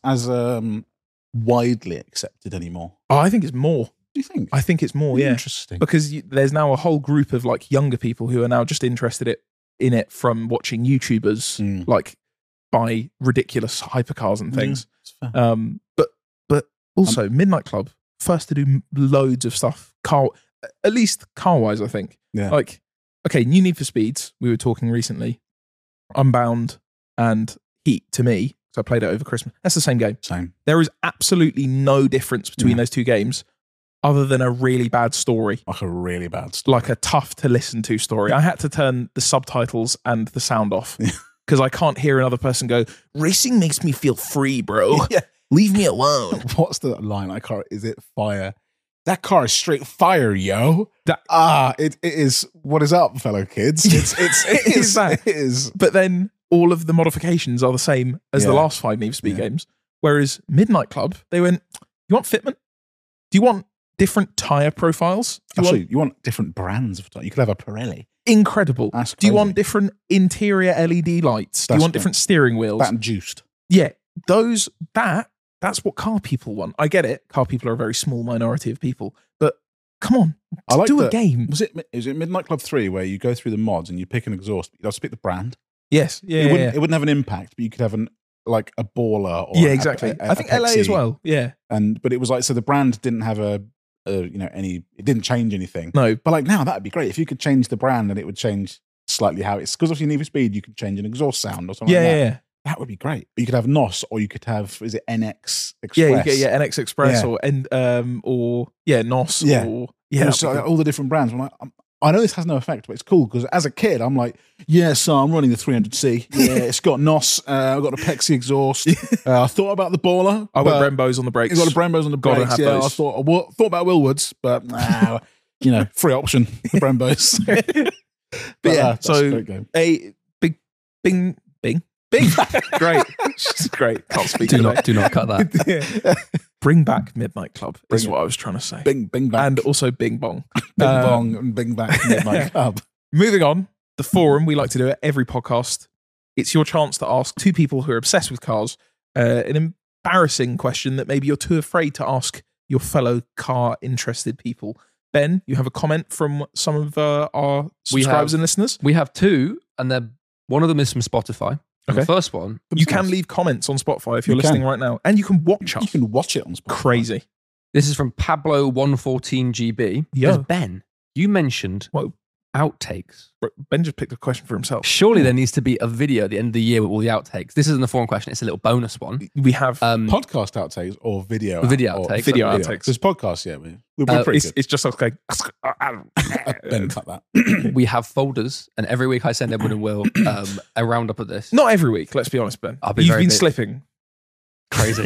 widely accepted anymore. Oh, I think it's more. Do you think? I think it's more, yeah. Interesting. Because there's now a whole group of like younger people who are now just interested in it from watching YouTubers like buy ridiculous hypercars and things. It's fair. But also Midnight Club, first to do loads of stuff, at least car-wise, I think. Yeah. Like, okay, new Need for Speeds, we were talking recently, Unbound and Heat to me, because I played it over Christmas. That's the same game. Same. There is absolutely no difference between those two games other than a really bad story. Like a really bad story. Like a tough to listen to story. I had to turn the subtitles and the sound off because I can't hear another person go, racing makes me feel free, bro. Yeah. Leave me alone. What's the line? I can't. Is it fire? That car is straight fire, yo. It is. What is up, fellow kids? It is that. It is. But then all of the modifications are the same as the last 5 Need for Speed games. Whereas Midnight Club, they went, you want fitment? Do you want different tyre profiles? You want different brands of tyre. You could have a Pirelli. Incredible. That's Do you crazy. want different interior LED lights? Do you want different steering wheels? That and juiced. Yeah, that's what car people want. I get it. Car people are a very small minority of people, but come on, do a game. Is it Midnight Club 3 where you go through the mods and you pick an exhaust, but you have to pick the brand? Yes, It wouldn't have an impact, but you could have a baller. Or exactly. I think LA as well. Yeah, but it was like, so the brand didn't have it didn't change anything. No, but like now that'd be great if you could change the brand and it would change slightly how it's, because obviously Need for Speed you could change an exhaust sound or something. like that. Yeah. That would be great. But you could have NOS, or you could have, is it NX Express? Yeah, you get NX Express or NOS or all the different brands. I know this has no effect, but it's cool because as a kid, I'm like, so I'm running the 300C. Yeah, it's got NOS. I've got a Plexi exhaust. I thought about the baller. I got Brembos on the brakes. You got a Brembos on the Gotta brakes. have Yeah, those. I thought about Willwoods, but free option, the Brembos. but that's a great game. A bing. Great. Great. Can't speak. Do not cut that. Bring back Midnight Club is what I was trying to say. Bing bang. And also Bing Bong. Bing bong and bing back Midnight Club. Moving on, the forum, we like to do it every podcast. It's your chance to ask two people who are obsessed with cars an embarrassing question that maybe you're too afraid to ask your fellow car-interested people. Ben, you have a comment from some of our subscribers and listeners? We have two, and one of them is from Spotify. Okay. The first one, you can leave comments on Spotify if you're listening right now, and you can watch us. You can watch it on Spotify. Crazy. This is from Pablo114GB. Yo. Ben, you mentioned outtakes. Ben just picked a question for himself. Surely there needs to be a video at the end of the year with all the outtakes. This isn't the forum question; it's a little bonus one. We have podcast outtakes or video outtakes. Video outtakes. Because podcasts, we're pretty good. It's just okay. Ben, cut that. We have folders, and every week I send Edwin and Will a roundup of this. Not every week. Let's be honest, Ben. You've been slipping. Crazy.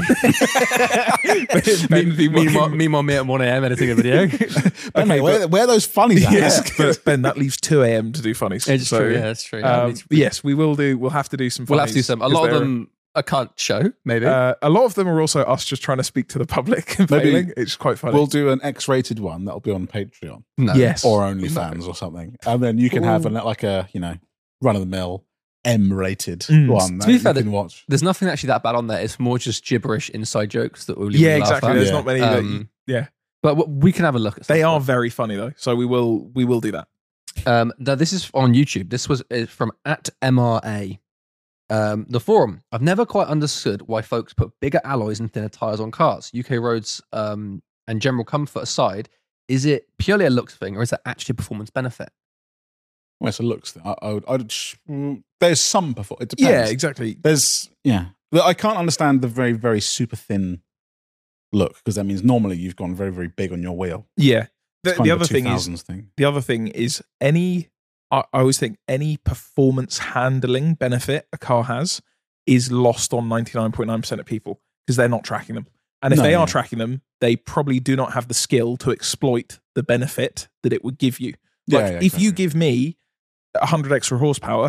Meanwhile, me at 1 a.m. editing a video. Ben, mate, where are those funnies at? But Ben, that leaves 2 a.m. to do funnies. It's true. Yeah, it's true. Yes, we will do. We'll have to do some funnies. We'll have to do some. A lot of them I can't show, maybe. A lot of them are also us just trying to speak to the public and failing. It's quite funny. We'll do an X-rated one that'll be on Patreon. No. Yes. Or OnlyFans or something. And then you can have run-of-the-mill M-rated one that to be fair, you can watch. There's nothing actually that bad on there. It's more just gibberish inside jokes that we'll exactly. Laugh at. There's not many. But we can have a look at. They are very funny though, so we will do that. Now this is on YouTube. This was from @MRA. The forum. I've never quite understood why folks put bigger alloys and thinner tires on cars. UK roads and general comfort aside, is it purely a looks thing, or is it actually a performance benefit? Well, it's a looks thing. There's some performance. It depends. Yeah, exactly. I can't understand the very, very super thin look, because that means normally you've gone very, very big on your wheel. Yeah. The other thing is I always think any performance handling benefit a car has is lost on 99.9% of people because they're not tracking them. And if they are tracking them, they probably do not have the skill to exploit the benefit that it would give you. If you give me 100 extra horsepower,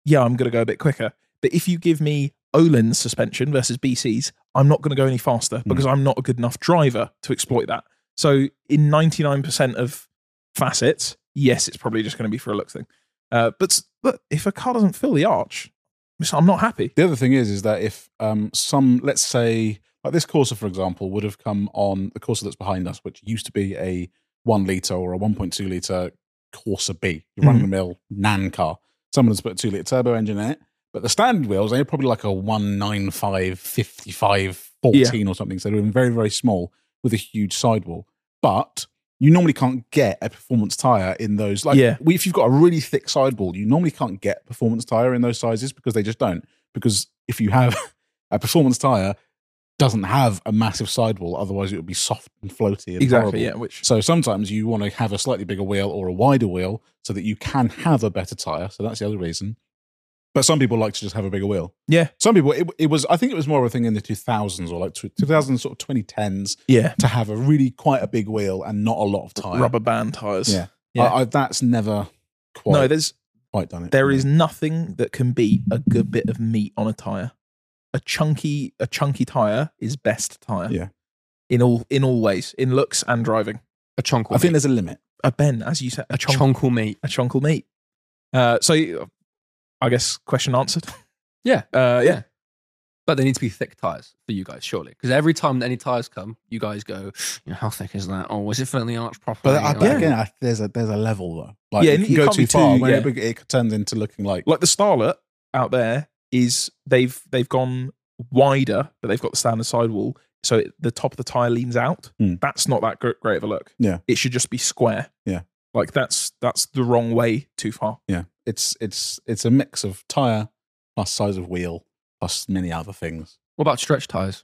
yeah, I'm going to go a bit quicker. But if you give me Öhlins suspension versus BC's, I'm not going to go any faster because I'm not a good enough driver to exploit that. So in 99% of facets, yes, it's probably just going to be for a looks thing. But if a car doesn't fill the arch, I'm not happy. The other thing is that if let's say, like this Corsa, for example, would have come on the Corsa that's behind us, which used to be a 1 litre or a 1.2 litre Corsa B, your run-of-the-mill NAN car. Someone has put a 2 litre turbo engine in it, but the standard wheels, they're probably like a 195, 55, 14 or something. So they're very, very small with a huge sidewall. But you normally can't get a performance tyre in those. If you've got a really thick sidewall, you normally can't get performance tyre in those sizes because they just don't. Because if you have a performance tyre, doesn't have a massive sidewall, otherwise it would be soft and floaty and Exactly, horrible. yeah. So sometimes you want to have a slightly bigger wheel or a wider wheel so that you can have a better tyre. So that's the other reason. But some people like to just have a bigger wheel. Yeah. Some people, I think it was more of a thing in the 2000s or like 2000s, sort of 2010s, to have a really quite a big wheel and not a lot of tyre. Rubber band tyres. Yeah. That's never quite done it. There is nothing that can beat a good bit of meat on a tyre. A chunky tyre is best tyre. Yeah. In all ways, in looks and driving. A chunkle. I think there's a limit. Ben, as you said, a chunkle meat. A chunkle meat. So I guess question answered. Yeah. Yeah. But they need to be thick tyres for you guys, surely. Because every time any tyres come, you guys go, how thick is that? Oh, is it filling the arch properly? But again, there's a level though. Like, yeah, you can go too far when it turns into looking like the Starlet out there is they've gone wider, but they've got the standard sidewall, so the top of the tyre leans out. That's not that great of a look. Yeah, it should just be square. Yeah, like that's the wrong way too far. Yeah, it's a mix of tyre plus size of wheel plus many other things. What about stretch tyres?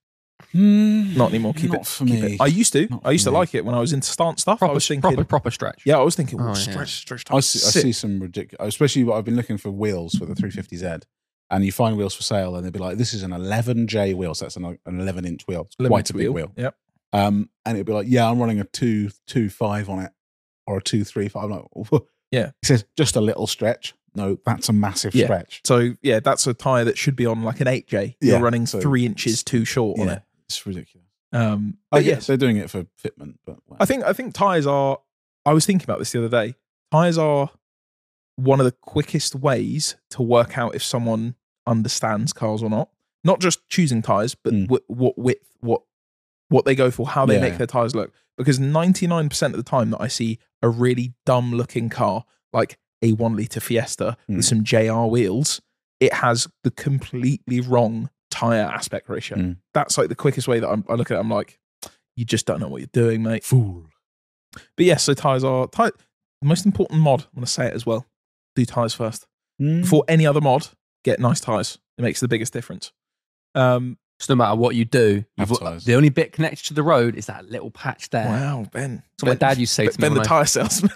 Not anymore. Keep not it for me. I used to like it when I was into stance stuff. I was thinking proper stretch. Yeah, I was thinking stretch tyres. I see some ridiculous, especially what I've been looking for wheels for the 350Z. And you find wheels for sale, and they'd be like, "This is an 11J wheel, so that's an 11-inch wheel. It's quite a big wheel." Yep. And it'd be like, "Yeah, I'm running a 2.25 on it, or a 2.35." I'm like, "Yeah." He says, "Just a little stretch." No, that's a massive stretch. So yeah, that's a tyre that should be on like an 8J. You're running 3 inches too short on it. It's ridiculous. But yes, they're doing it for fitment. But I think tyres are. I was thinking about this the other day. Tyres are one of the quickest ways to work out if someone understands cars or not. Not just choosing tyres, but what width, what they go for, how they make their tyres look. Because 99% of the time that I see a really dumb looking car, like a 1 litre Fiesta with some JR wheels, it has the completely wrong tyre aspect ratio. That's like the quickest way that I look at it. I'm like, you just don't know what you're doing, mate. Fool. But yes, so tyres are the most important mod. I'm going to say it as well. Do tyres first. Before any other mod, get nice tyres. It makes the biggest difference. So no matter what you do, the only bit connected to the road is that little patch there. Wow, Ben. So my dad used to say to me. Ben, the tyre salesman.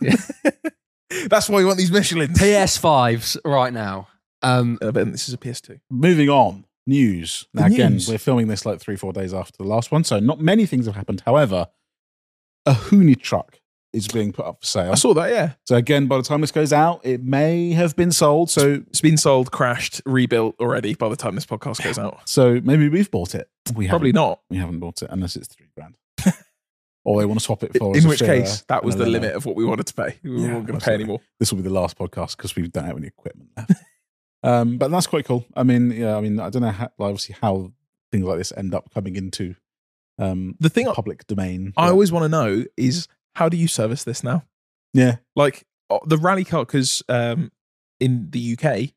That's why you want these Michelins. PS5s right now. Ben, this is a PS2. Moving on. News. Now, again, we're filming this like 3-4 days after the last one, so not many things have happened. However, a Huni truck is being put up for sale. I saw that, yeah. So again, by the time this goes out, it may have been sold. So it's been sold, crashed, rebuilt already by the time this podcast goes out. So maybe we've bought it. Probably not. We haven't bought it unless it's $3,000. Or they want to swap it for. In which case, that was the limit of what we wanted to pay. We weren't going to pay anymore. This will be the last podcast because we don't have any equipment left. But that's quite cool. I mean, I don't know obviously how things like this end up coming into the thing public domain. I always want to know is, how do you service this now? Yeah. Like the rally car, because in the UK,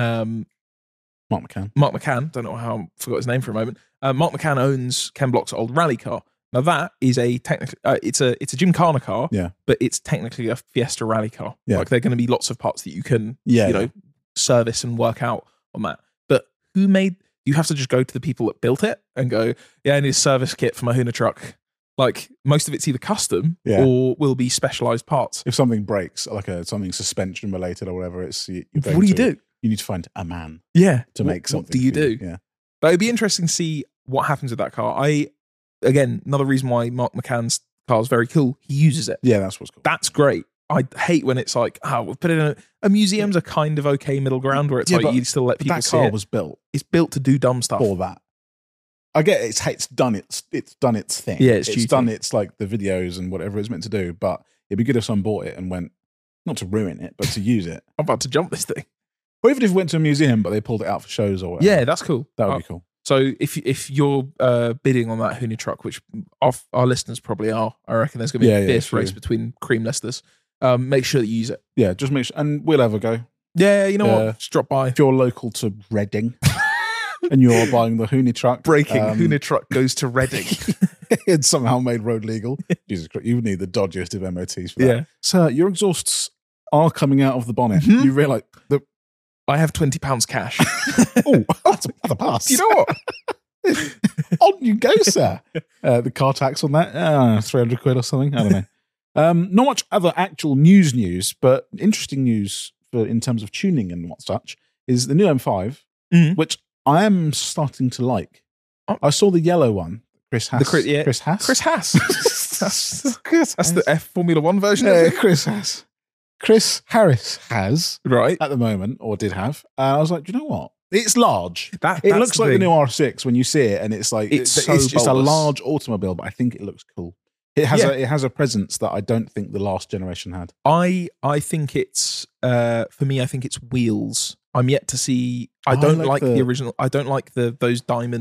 Mark McCann, don't know how I forgot his name for a moment. Mark McCann owns Ken Block's old rally car. Now that is it's a Gymkhana car, but it's technically a Fiesta rally car. Yeah. Like there are going to be lots of parts that you can, service and work out on that. But you have to just go to the people that built it and go, I need a service kit for my Huna truck. Like most of it's either custom or will be specialized parts. If something breaks, like something suspension related or whatever, what do you do? You need to find a man. To make something. What do you do? Yeah. But it'd be interesting to see what happens with that car. Again, another reason why Mark McCann's car is very cool. He uses it. Yeah, that's what's cool. That's great. I hate when it's like, we've put it in a museum's a kind of okay middle ground where it's like you still let people that see car it. was built It's built to do dumb stuff. for that. I get it's done its thing. Yeah, it's done its like the videos and whatever it's meant to do. But it'd be good if someone bought it and went, not to ruin it, but to use it. I'm about to jump this thing. Or even if it went to a museum, but they pulled it out for shows or whatever. Yeah, that's cool. That would be cool. So if you're bidding on that Huni truck, which our listeners probably are, I reckon there's going to be a fierce race between cream listers. Make sure that you use it. Yeah, just make sure, and we'll have a go. Yeah, you know what? Just drop by. If you're local to Reading and you're buying the Huni truck, Huni truck goes to Reading. It's somehow made road legal. Jesus Christ, you need the dodgiest of MOTs for that. Yeah. Sir, your exhausts are coming out of the bonnet. Mhm. You realise that. I have £20 cash. That's a pass. You know what? On you go, sir. The car tax on that, £300 or something. I don't know. Not much other actual news, but interesting news in terms of tuning and what such is the new M5, which I am starting to like. Oh. I saw the yellow one. Chris Haas. Chris Haas. That's the F Formula One version of it. Chris Haas. Chris Harris has Right. at the moment, or did have. I was like, do you know what? It's large. It That's looks like the thing. new R6 when you see it, and it's like It's so just a bulbous. large automobile, but I think it looks cool. It has a presence that I don't think the last generation had. I think it's for me. I think it's wheels. I'm yet to see. I don't like the original. I don't like those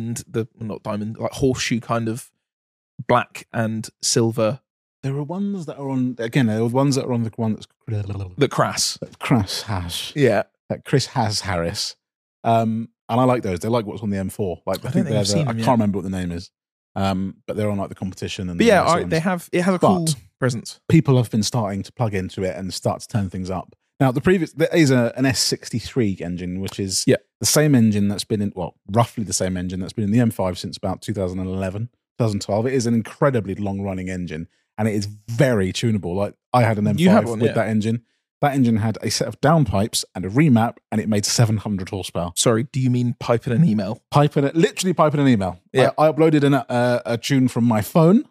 like horseshoe kind of black and silver. There are ones that are on the one that's The crass. Chris has. Yeah. That Chris has Harris. And I like those. They're like what's on the M4. Like I think think I've seen I them can't yet. remember what the name is. But they're on like the competition and But yeah, it has a cool But- presence. people have been starting to plug into it and start to turn things up. Now, there is an S63 engine, which is the same engine that's been roughly the same engine that's been in the M5 since about 2011, 2012. It is an incredibly long-running engine, and it is very tunable. Like, I had an M5 with that engine. That engine had a set of downpipes and a remap, and it made 700 horsepower. Sorry, do you mean pipe in an email? Literally piping an email. Yeah. I uploaded a tune from my phone.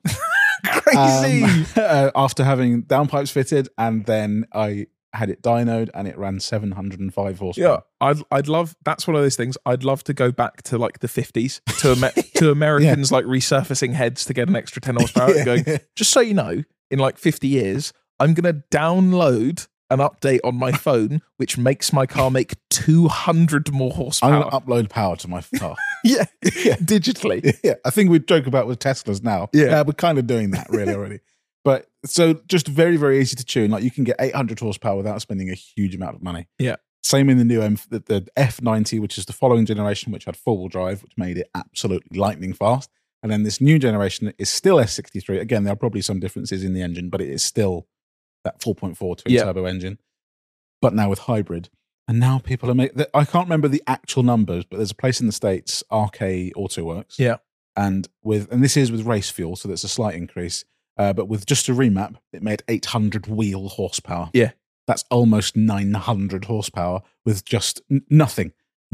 Crazy. After having downpipes fitted, and then I had it dynoed, and it ran 705 horsepower. Yeah, I'd love. That's one of those things. I'd love to go back to like the 50s to Americans like resurfacing heads to get an extra 10 horsepower. And going, just so you know, in like 50 years, I'm going to download an update on my phone which makes my car make 200 more horsepower. I'm going to upload power to my car. yeah, digitally. Yeah, I think we joke about with Teslas now. Yeah. We're kind of doing that really already. But so just very, very easy to tune. Like you can get 800 horsepower without spending a huge amount of money. Yeah. Same in the new the F90, which is the following generation, which had four-wheel drive, which made it absolutely lightning fast. And then this new generation is still S63. Again, there are probably some differences in the engine, but it is still that 4.4 twin turbo engine, but now with hybrid. And now people are making, I can't remember the actual numbers, but there's a place in the States, RK Auto Works. Yeah. And this is with race fuel, so that's a slight increase. But with just a remap, it made 800 wheel horsepower. Yeah. That's almost 900 horsepower with just nothing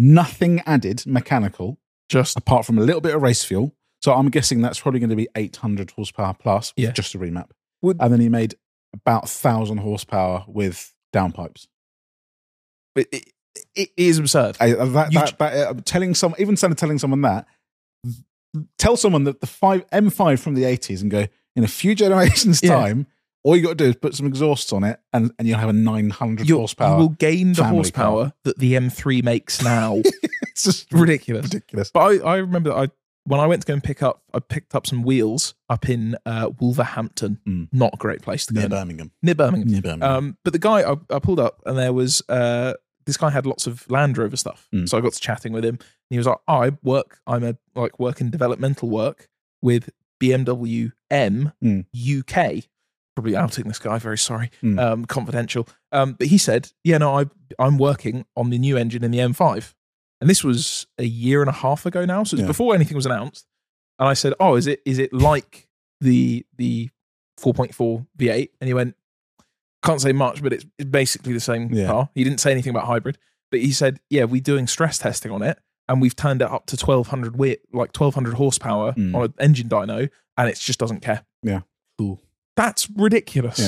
added mechanical, Just apart from a little bit of race fuel. So I'm guessing that's probably going to be 800 horsepower plus with just a remap. And then he made about 1,000 horsepower with downpipes. It is absurd. Telling someone that, tell someone that the M5 from the 80s and go, in a few generations' time, all you got to do is put some exhausts on it and you'll have a 900 horsepower. You will gain the family horsepower car. that the M3 makes now. It's just ridiculous. But I remember that when I went to go and I picked up some wheels up in Wolverhampton. Not a great place to go. Near Birmingham. But the guy I pulled up and there was this guy had lots of Land Rover stuff. So I got to chatting with him and he was like, I'm work in developmental work with BMW M UK. Probably outing this guy, very sorry. Confidential. But he said, I'm working on the new engine in the M5. And this was a year and a half ago now, so it's before anything was announced. And I said, "Oh, is it like the 4.4 V8?" And he went, "Can't say much, but it's basically the same car." He didn't say anything about hybrid, but he said, "Yeah, we're doing stress testing on it, and we've turned it up to 1,200 horsepower on an engine dyno, and it just doesn't care." Yeah, cool. That's ridiculous. Yeah.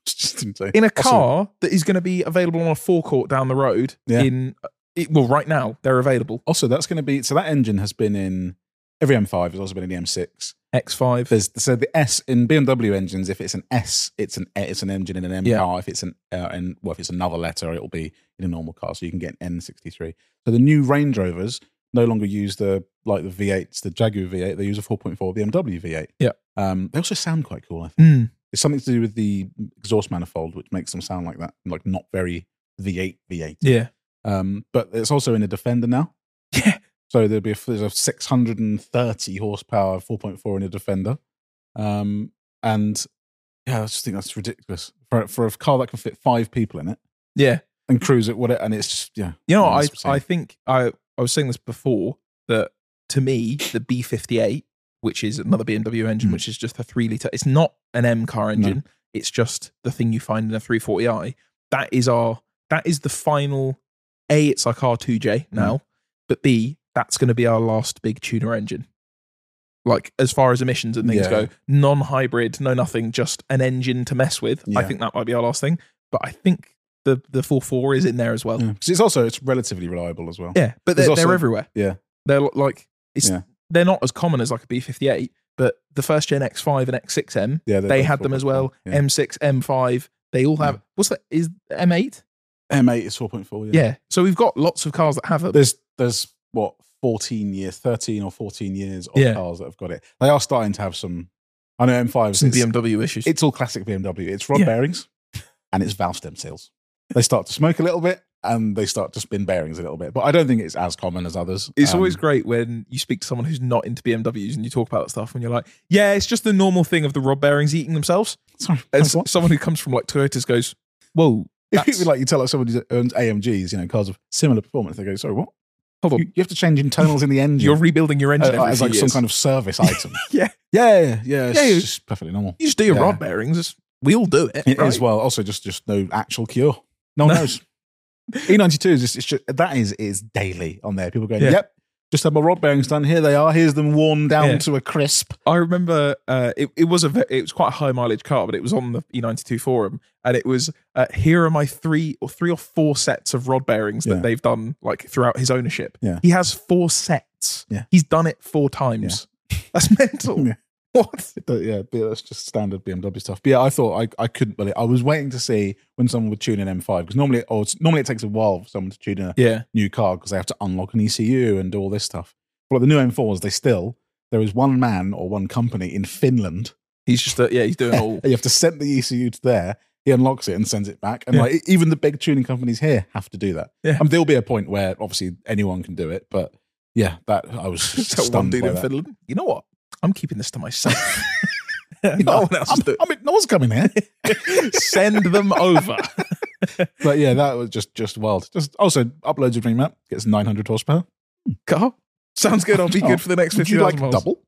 Just insane. in a Also- car that is going to be available on a forecourt down the road. Yeah. Right now they're available. Also, that's going to be so that engine has been in every M5. Has also been in the M6. X5. So the S in BMW engines, if it's an S, it's an engine in an M Yeah. car. If it's if it's another letter, it'll be in a normal car. So you can get an N63. So the new Range Rovers no longer use the V8s, the Jaguar V8. They use a 4.4 BMW V8. Yeah. They also sound quite cool. I think Mm. it's something to do with the exhaust manifold, which makes them sound like that, like not very V8. Yeah. But it's also in a Defender now. Yeah. So there's a 630 horsepower 4.4 in a Defender. And yeah, I just think that's ridiculous for a car that can fit 5 people in it Yeah. and cruise it with it. And it's just, yeah. You know, it's insane. I think I was saying this before that to me, the B58, which is another BMW engine, which is just a 3 litre, it's not an M car engine. It's just the thing you find in a 340i. That is the final, A, it's like R2J now, but B, that's going to be our last big tuner engine. Like, as far as emissions and things go, non-hybrid, no nothing, just an engine to mess with. I Yeah. think that might be our last thing. But I think the 4.4 is in there as well. Yeah. 'Cause it's relatively reliable as well. Yeah, but There's they're also- everywhere. Yeah. They're like, Yeah. they're not as common as like a B58, but the first gen X5 and X6M, Yeah, they had them as well. Yeah. M6, M5, they all have. What's that? Is M8? M8 is 4.4. Yeah. So we've got lots of cars that have them. There's what 13 or 14 years of Yeah. cars that have got it. They are starting to have some. I know M5s. Some It's, BMW issues. it's all classic BMW. It's rod Yeah. bearings and it's valve stem seals. They start to smoke a little bit and they start to spin bearings a little bit. But I don't think it's as common as others. It's always great when you speak to someone who's not into BMWs and you talk about that stuff and you're like, yeah, it's just the normal thing of the rod bearings eating themselves. Sorry, As what? someone who comes from like Toyotas goes, whoa, If that's, you tell like somebody who owns AMGs, cars of similar performance, they go, sorry, what? hold on, You have to change internals in the engine. you're rebuilding your engine every as few like some years. kind of service item. Yeah. It's Yeah, just perfectly normal. You just do your Yeah. rod bearings. We all do it. It right? is well. Also, just no actual cure. No one knows. E92 is daily on there. People going, Yeah. yep, just had my rod bearings done. Here they are. Here's them worn down Yeah. to a crisp. I remember it was quite a high mileage car, but it was on the E92 forum, and it was here are my three or four sets of rod bearings that Yeah. they've done like throughout his ownership. Yeah. He has 4 sets. Yeah. He's done it 4 times. That's mental. Yeah. What? But that's just standard BMW stuff. But yeah, I thought I couldn't believe. I was waiting to see when someone would tune an M5 because normally it takes a while for someone to tune a Yeah. new car because they have to unlock an ECU and do all this stuff. But like the new M4s, there is one man or one company in Finland. He's just he's doing all. You have to send the ECU to there. He unlocks it and sends it back. And Yeah. like even the big tuning companies here have to do that. Yeah. There'll be a point where obviously anyone can do it, but yeah, that I was Just tell one stunned dude by in that. Finland, you know what? I'm keeping this to myself. You no know, one else is doing no one's coming here. it. Send them over. But yeah, that was just wild. Just also uploads your dream map, gets 900 horsepower. Car. Sounds good. I'll be Oh, good for the next Would 50 you like miles. double?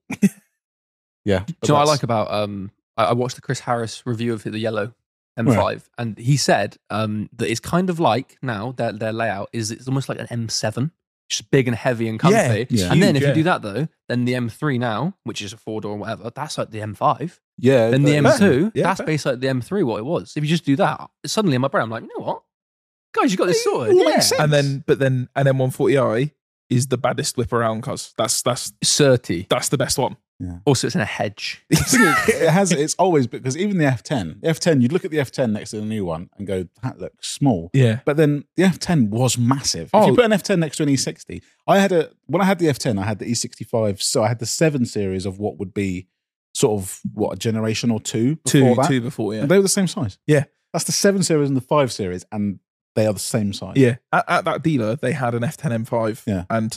Yeah. Do you know what I like about I watched the Chris Harris review of the yellow M5, Right. and he said that it's kind of like now their layout is it's almost like an M7, just big and heavy and comfy. Yeah. And then if Huge, you do that though, then the M3 now, which is a 4-door or whatever, that's like the M5. Yeah. Then the but- M2, Yeah, that's fair. basically like the M3 what it was. If you just do that, suddenly in my brain I'm like, you know what, guys, you got this sorted. all Yeah. makes sense. And then an M140i is the baddest whip around cuz that's 30. the best one. Also, it's in a hedge. It's always because even the F10, you'd look at the F10 next to the new one and go, that looks small. Yeah. But then the F10 was massive. If Oh. you put an F10 next to an E60, when I had the F10, I had the E65. So I had the 7 series of what would be sort of a generation or two before that. Two before, yeah. And they were the same size. Yeah. That's the 7 series and the 5 series, and they are the same size. Yeah. At that dealer, they had an F10 M5. Yeah. And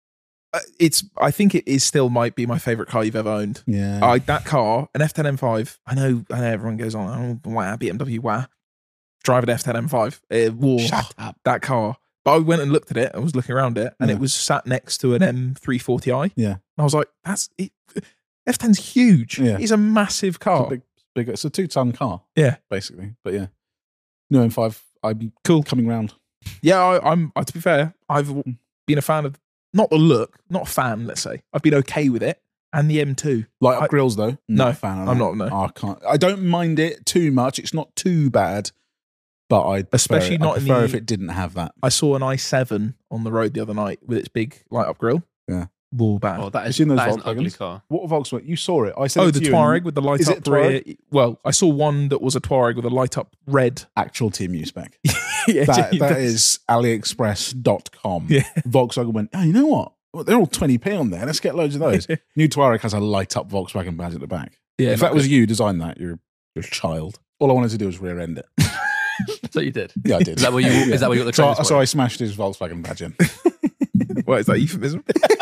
I think it is still might be my favorite car you've ever owned. Yeah. That car, an F10 M5. I know everyone goes on, oh, wow, BMW, wow. Drive an F10 M5. Whoa, Shut up. that car. But I went and looked at it. I was looking around it, and Yeah. it was sat next to an M340i. Yeah. And I was like, that's it. F10's huge. Yeah. It's a massive car. It's a 2-ton car. Yeah. Basically. But yeah. New M5, I'm Cool. coming round. Yeah, I'm. To be fair, I've been a fan of not the look, not a fan. Let's say I've been okay with it, and the M2. Light up grills though. No, Not a fan of I'm that. not, no. I can't. I don't mind it too much. It's not too bad, but I Especially not in prefer the- if it didn't have that. I saw an i7 on the road the other night with its big light up grill. Yeah. Whoa, bad. Oh, that You is, seen those that is an ugly Volkswagens? car. What Volkswagen? You saw it. I said Oh, it to the you and Touareg with the light Is up it Touareg? rear. Well, I saw one that was a Touareg with a light up red. actual TMU spec. Yeah, that it that does. is AliExpress.com. Yeah. Volkswagen went, oh, you know what? Well, they're all 20p on there. Let's get loads of those. New Touareg has a light up Volkswagen badge at the back. Yeah, if that was you designed that, you're a child. All I wanted to do was rear end it. So you did. Yeah, I did. Is that where you? Is that where you got the So, trainers so for? I smashed his Volkswagen badge in. What is that euphemism?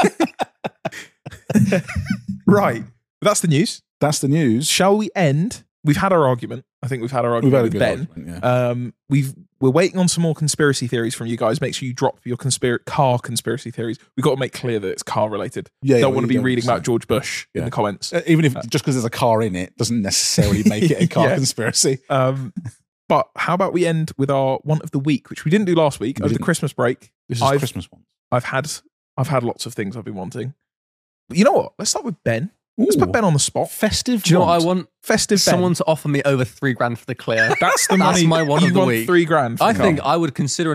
Right. That's the news. That's the news. Shall we end? We've had our argument. I think we've had our We've argument had a with good Ben. argument, yeah. We're waiting on some more conspiracy theories from you guys. Make sure you drop your car conspiracy theories. We've got to make clear that it's car related. Yeah, Don't yeah, want to be you reading so. about George Bush in Yeah. the comments. Even if just because there's a car in it doesn't necessarily make it a car Yeah. conspiracy. But how about we end with our want of the week, which we didn't do last week We over the didn't. Christmas break. This is I've- Christmas one. I've had lots of things I've been wanting. But you know what? Let's start with Ben. Let's put Ooh. Ben on the spot. Festive. Do you know what I want? want? Festive Someone Ben. to offer me over $3,000 for the clear. That's the That's money. my one you of the want week. $3,000. For I the think car. I would consider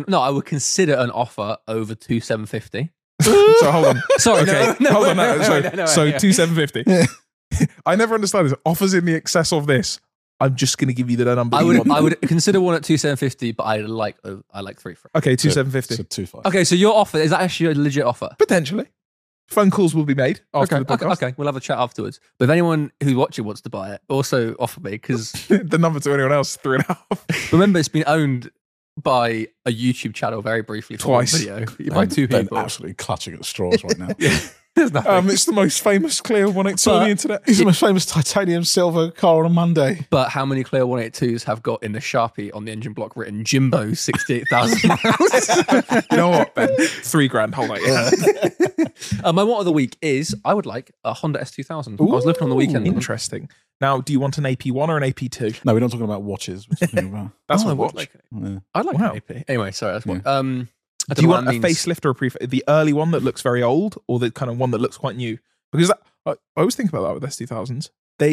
an offer over 2,750. So hold on. Sorry, Okay, no, hold on. No, so yeah. 2,750. I never understand this. Offers in the excess of this. I'm just going to give you the number. I you would want. I would consider one at 2,750, but I like 3 for it. Okay, 2,750. So 2.5. Okay, so your offer is that actually a legit offer? Potentially. Phone calls will be made after Okay, the podcast. okay, we'll have a chat afterwards. But if anyone who's watching wants to buy it, also offer me because The number to anyone else is 3.5. remember it's been owned by a YouTube channel very briefly for one Twice. video by two Ben people. absolutely clutching at straws right now. There's nothing. It's the most famous Clio 182 on the internet. He's the most famous titanium silver car on a Monday. But how many Clio 182s have got in the Sharpie on the engine block written Jimbo 68,000 miles? You know what, Ben? $3,000. Hold on. Yeah. My what of the week is I would like a Honda S2000. I was looking on the weekend. Interesting. Now, do you want an AP1 or an AP2? No, we're not talking about watches. We're talking about. That's I what I would watch. like. Yeah. I'd like Wow. an AP. Anyway, sorry. That's what. I Do don't you know want what a that means. facelift or a the early one that looks very old, or the kind of one that looks quite new? Because I always think about that with S2000s.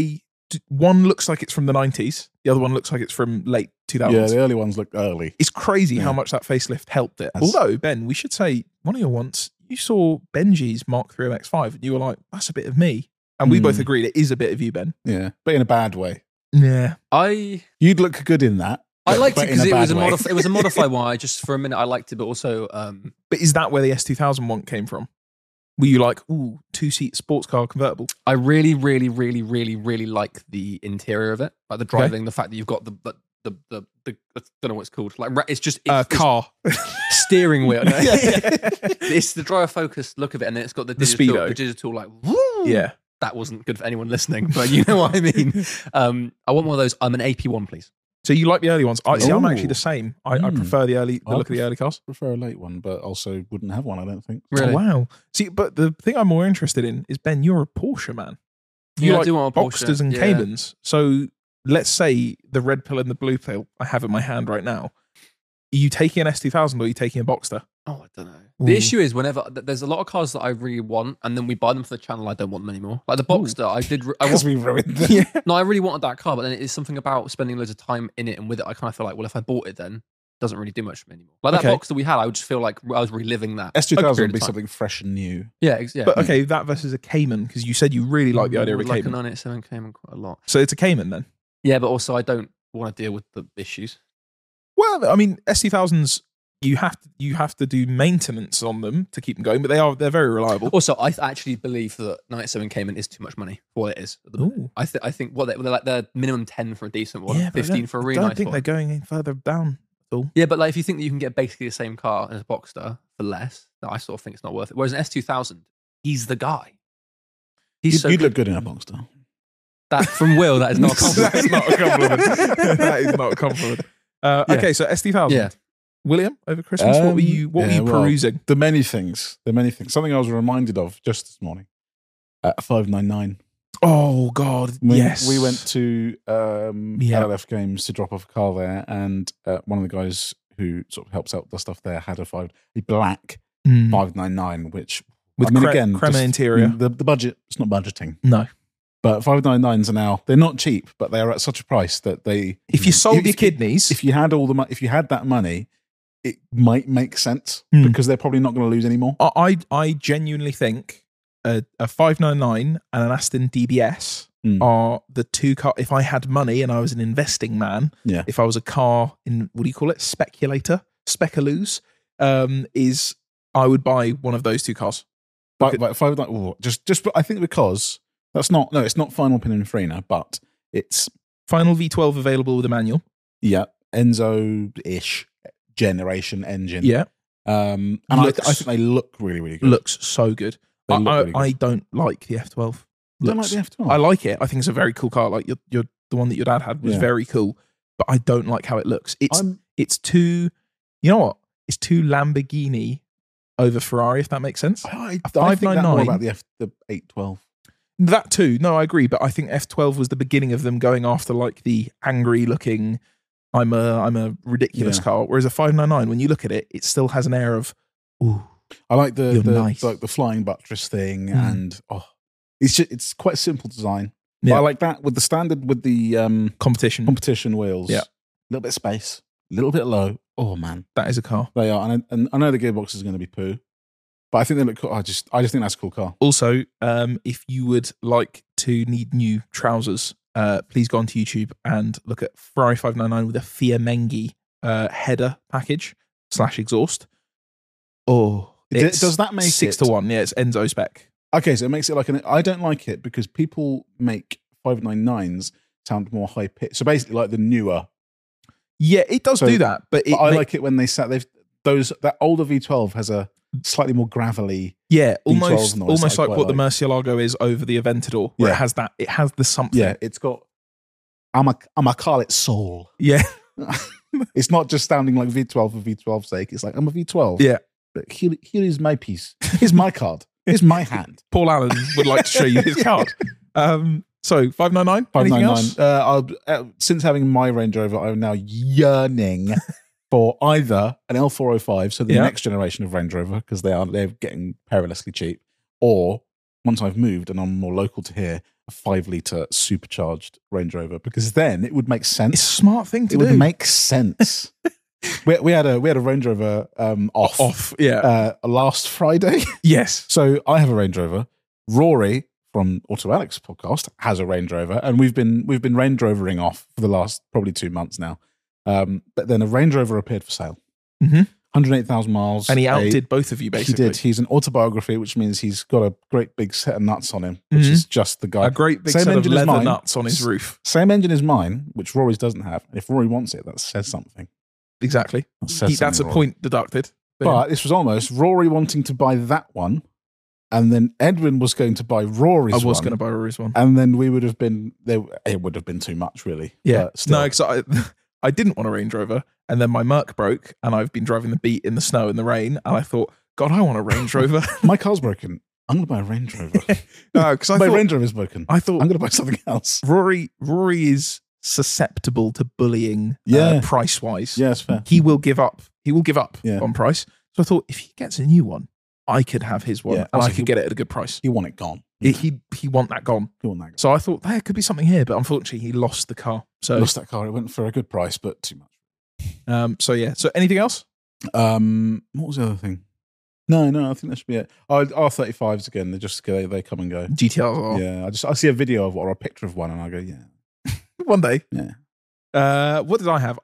One looks like it's from the 90s, the other one looks like it's from late 2000s. Yeah, the early ones look early. It's crazy Yeah. how much that facelift helped it. That's- Although, Ben, we should say one of your wants, you saw Benji's Mark III MX5 and you were like, that's a bit of me. And we both agreed it is a bit of you, Ben. Yeah, but in a bad way. Yeah. You'd look good in that. I liked but it in because it was bad way. it was a modified one. I just for a minute I liked it, but also But is that where the S2000 one came from? Were you like, ooh, 2-seat sports car convertible? I really, really, really, really, really like the interior of it, like the driving, the fact that you've got the I don't know what it's called. Like it's just it's Car. steering wheel. No. It's the driver focused look of it, and then it's got the digital, Speedo. the digital like woo. Yeah. That wasn't good for anyone listening, but you know what I mean. I want one of those. I'm an AP1, please. So you like the early ones? I'm Ooh. actually the same. I prefer the look of the early cars. I prefer a late one, but also wouldn't have one, I don't think. Really? Oh, wow. See, but the thing I'm more interested in is, Ben, you're a Porsche man. You Yeah, I like do want a Porsche. Boxsters and Yeah. Caymans. So let's say the red pill and the blue pill I have in my hand right now. Are you taking an S2000 or are you taking a Boxster? Oh, I don't know. Ooh. The issue is whenever there's a lot of cars that I really want, and then we buy them for the channel, I don't want them anymore. Like the Boxster, I did. Because we ruined them. No, I really wanted that car, but then it's something about spending loads of time in it and with it. I kind of feel like, well, if I bought it, then it doesn't really do much for me anymore. Like that Okay. Boxster we had, I would just feel like I was reliving that. S2000 period would of be time. something fresh and new. Yeah, yeah. But okay, that versus a Cayman, because you said you really like the idea of a I would like a Cayman. 987 Cayman quite a lot. So it's a Cayman then? Yeah, but also I don't want to deal with the issues. Well, I mean, S2000s, you have to do maintenance on them to keep them going, but they're very reliable. Also, I actually believe that 987 Cayman is too much money for what it is. At the moment. Ooh. I think what they're like they're minimum 10 for a decent one, Yeah, but I 15 for a really I don't nice think one. they're going any further down at all. Yeah, but like if you think that you can get basically the same car as a Boxster for less, then I sort of think it's not worth it. Whereas an S2000, he's the guy. He's so You'd good. look good in a Boxster. That from Will, that is not a compliment. That's not a compliment. That is not a compliment. Okay, so S2000. Yeah. William, over Christmas, what were you yeah, well, perusing? The many things. Something I was reminded of just this morning. 599. Oh God, yes. We went to LLF Games to drop off a car there, and one of the guys who sort of helps out the stuff there had a black 599, which With crema just, interior. the budget, it's not budgeting. No. But 599s are now, they're not cheap, but they are at such a price that they... If you sold your kidneys... If you had if you had that money, it might make sense because they're probably not going to lose anymore. I genuinely think a 599 and an Aston DBS are the two car. If I had money and I was an investing man, if I was a car in, what do you call it? Speculator? Specaloos? I would buy one of those two cars. But just I think because it's not final Pininfarina, but it's final V12 available with a manual. Yeah, Enzo-ish generation engine. Yeah. And I think they look really, really good. Looks so good. I don't like the F12. You don't like the F12? I like it. I think it's a very cool car. Like the one that your dad had was very cool, but I don't like how it looks. It's too, you know what? It's too Lamborghini over Ferrari, if that makes sense. I think that more about the 812. That too. No, I agree. But I think F12 was the beginning of them going after like the angry looking, I'm a ridiculous car. Whereas a 599, when you look at it, it still has an air of, ooh. I like the nice. like the flying buttress thing, and it's quite a simple design. Yeah. But I like that with the standard with the competition wheels. Yeah, a little bit of space, a little bit low. Oh man, that is a car. They are, and I know the gearbox is going to be poo, but I think they look cool. I just think that's a cool car. Also, if you would like to need new trousers, please go onto YouTube and look at Ferrari 599 with a Fiamengi header package / exhaust. Oh, does that make 6-1? Yeah, it's Enzo spec. Okay, so it makes it like I don't like it because people make 599s sound more high pitched. So basically, like the newer. Yeah, it does do that, but I like it when that older V12 has a slightly more gravelly. Yeah, almost like what the Murcielago is over the Aventador, where it has the something. Yeah, it's got. I'ma call it soul. Yeah, it's not just sounding like V12 for V12's sake. It's like I'm a V12. Yeah, but here is my piece. Here's my card. Here's my hand. Paul Allen would like to show you his card. So 599. 599. Since having my Range Rover, I'm now yearning for either an L405, so the next generation of Range Rover, because they're getting perilously cheap, or once I've moved and I'm more local to here, a 5-litre supercharged Range Rover, because then it would make sense. It's a smart thing to do. It would make sense. we had a Range Rover off last Friday. Yes. So I have a Range Rover. Rory from Auto Alex podcast has a Range Rover, and we've been Range Rovering off for the last probably 2 months now. But then a Range Rover appeared for sale. 108,000 miles. And he outdid both of you, basically. He did. He's an autobiography, which means he's got a great big set of nuts on him, which is just the guy. A great big set of leather nuts on his roof. Same engine as mine, which Rory's doesn't have. And if Rory wants it, that says something. Exactly. That's a point deducted. But this was almost Rory wanting to buy that one, and then Edwin was going to buy Rory's one. I was going to buy Rory's one. And then we would have been, it would have been too much, really. Yeah. No, because I didn't want a Range Rover, and then my Merc broke, and I've been driving the Beat in the snow and the rain, and I thought, God, I want a Range Rover. My car's broken. I'm going to buy a Range Rover. No, because my Range Rover's broken. I thought I'm going to buy something else. Rory is susceptible to bullying price wise. Yeah, that's fair. He will give up on price. So I thought, if he gets a new one, I could have his one, and I could get it at a good price. He want it gone. He want that gone. He want that gone. So I thought there could be something here, but unfortunately he lost the car. So lost that car. It went for a good price, but too much. So anything else? What was the other thing? No, I think that should be it. R35s again. They come and go. GTRs. Yeah, I see a video of or a picture of one, and I go, yeah. One day. Yeah. What did I have?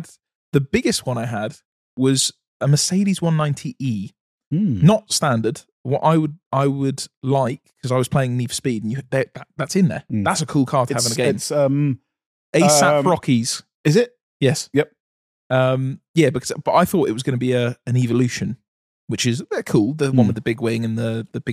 The biggest one I had was a Mercedes 190E. Not standard. What I would like, because I was playing Need for Speed, and that's in there. That's a cool car to have in a game. It's ASAP Rockies. Is it? Yes. Yep. But I thought it was going to be an Evolution, which is cool. The one with the big wing and the big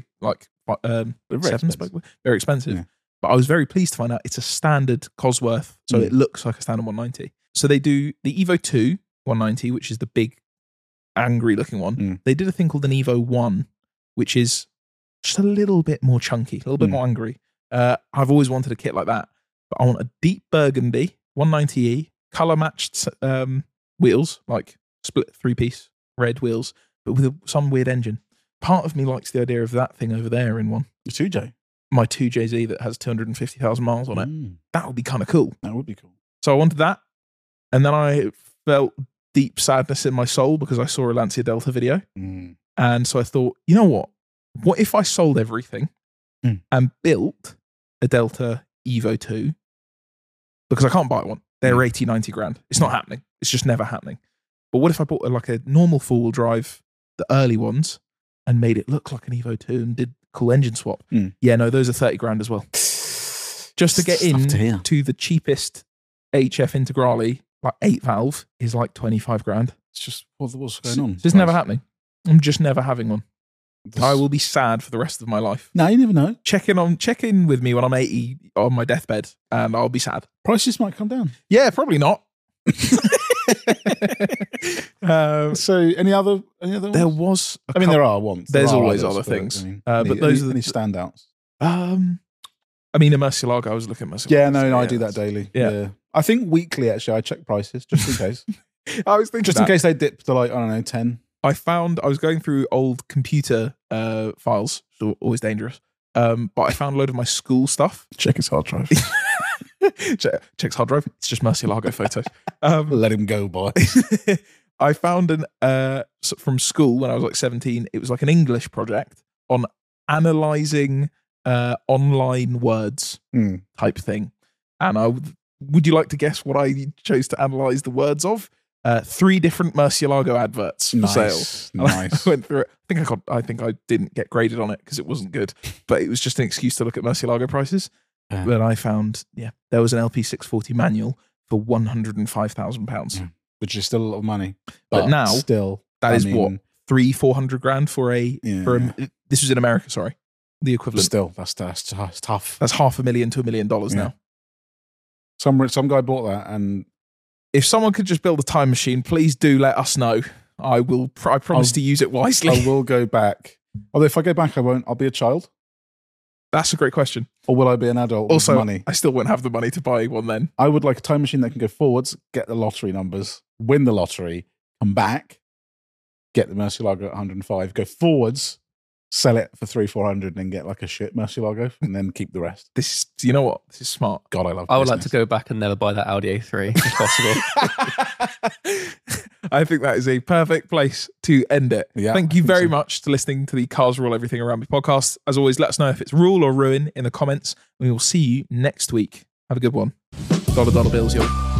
very expensive. Yeah. But I was very pleased to find out it's a standard Cosworth, so it looks like a standard 190. So they do the Evo 2 190, which is the big, angry-looking one. They did a thing called an Evo 1, which is just a little bit more chunky, a little bit more angry. I've always wanted a kit like that, but I want a deep burgundy 190E, colour-matched wheels, like split 3-piece red wheels, but with some weird engine. part of me likes the idea of that thing over there in one. The 2J. My 2JZ that has 250,000 miles on it. That would be kind of cool. That would be cool. So I wanted that. And then I felt deep sadness in my soul because I saw a Lancia Delta video. And so I thought, you know what? What if I sold everything and built a Delta Evo 2? Because I can't buy one. They're 80, 90 grand. It's not happening. It's just never happening. But what if I bought like a normal four-wheel drive, the early ones, and made it look like an Evo 2 and did cool engine swap? Yeah, no, those are 30 grand as well. Just to get in to the cheapest HF Integrale, like 8 valve, is like 25 grand. It's just what's going on. It's just never happening. I'm just never having one. I will be sad for the rest of my life. No, you never know. Check in with me when I'm 80 on my deathbed, and I'll be sad. Prices might come down. Yeah, probably not. So any other ones? There was. There are ones. There's there always others, other things, but those are the standouts. I mean, a Murcielago. I was looking at Murcielago. Yeah, no, I do that daily. Yeah. I think weekly actually I check prices just in case. I was thinking just in case they dip to like, I don't know, 10. I was going through old computer files, so always dangerous. But I found a load of my school stuff. Check his hard drive. Checks hard drive. It's just Murcielago photos. Let him go, boy. I found from school when I was like 17. It was like an English project on analysing online words type thing. And would you like to guess what I chose to analyse the words of? 3 different Murcielago adverts for sale. Nice. I went through it. I think I didn't get graded on it because it wasn't good, but it was just an excuse to look at Murcielago prices. But I found, there was an LP640 manual for £105,000, which is still a lot of money. But now, still, that is what 300-400 grand for a. This was in America, sorry, the equivalent. Still, that's tough. That's $500,000 to $1 million now. Some guy bought that, and if someone could just build a time machine, please do let us know. I promise to use it wisely. I will go back. Although if I go back, I won't. I'll be a child. That's a great question. Or will I be an adult also, with money? I still won't have the money to buy one then. I would like a time machine that can go forwards, get the lottery numbers, win the lottery, come back, get the Murcielago at 105, go forwards, sell it for 300-400, and then get like a shit Murcielago, and then keep the rest. You know what? This is smart. God, I love. I would like to go back and never buy that Audi A3 if possible. I think that is a perfect place to end it. Yeah, Thank you very much for listening to the Cars Rule Everything Around Me podcast. As always, let us know if it's rule or ruin in the comments. We will see you next week. Have a good one. Dollar bills, y'all.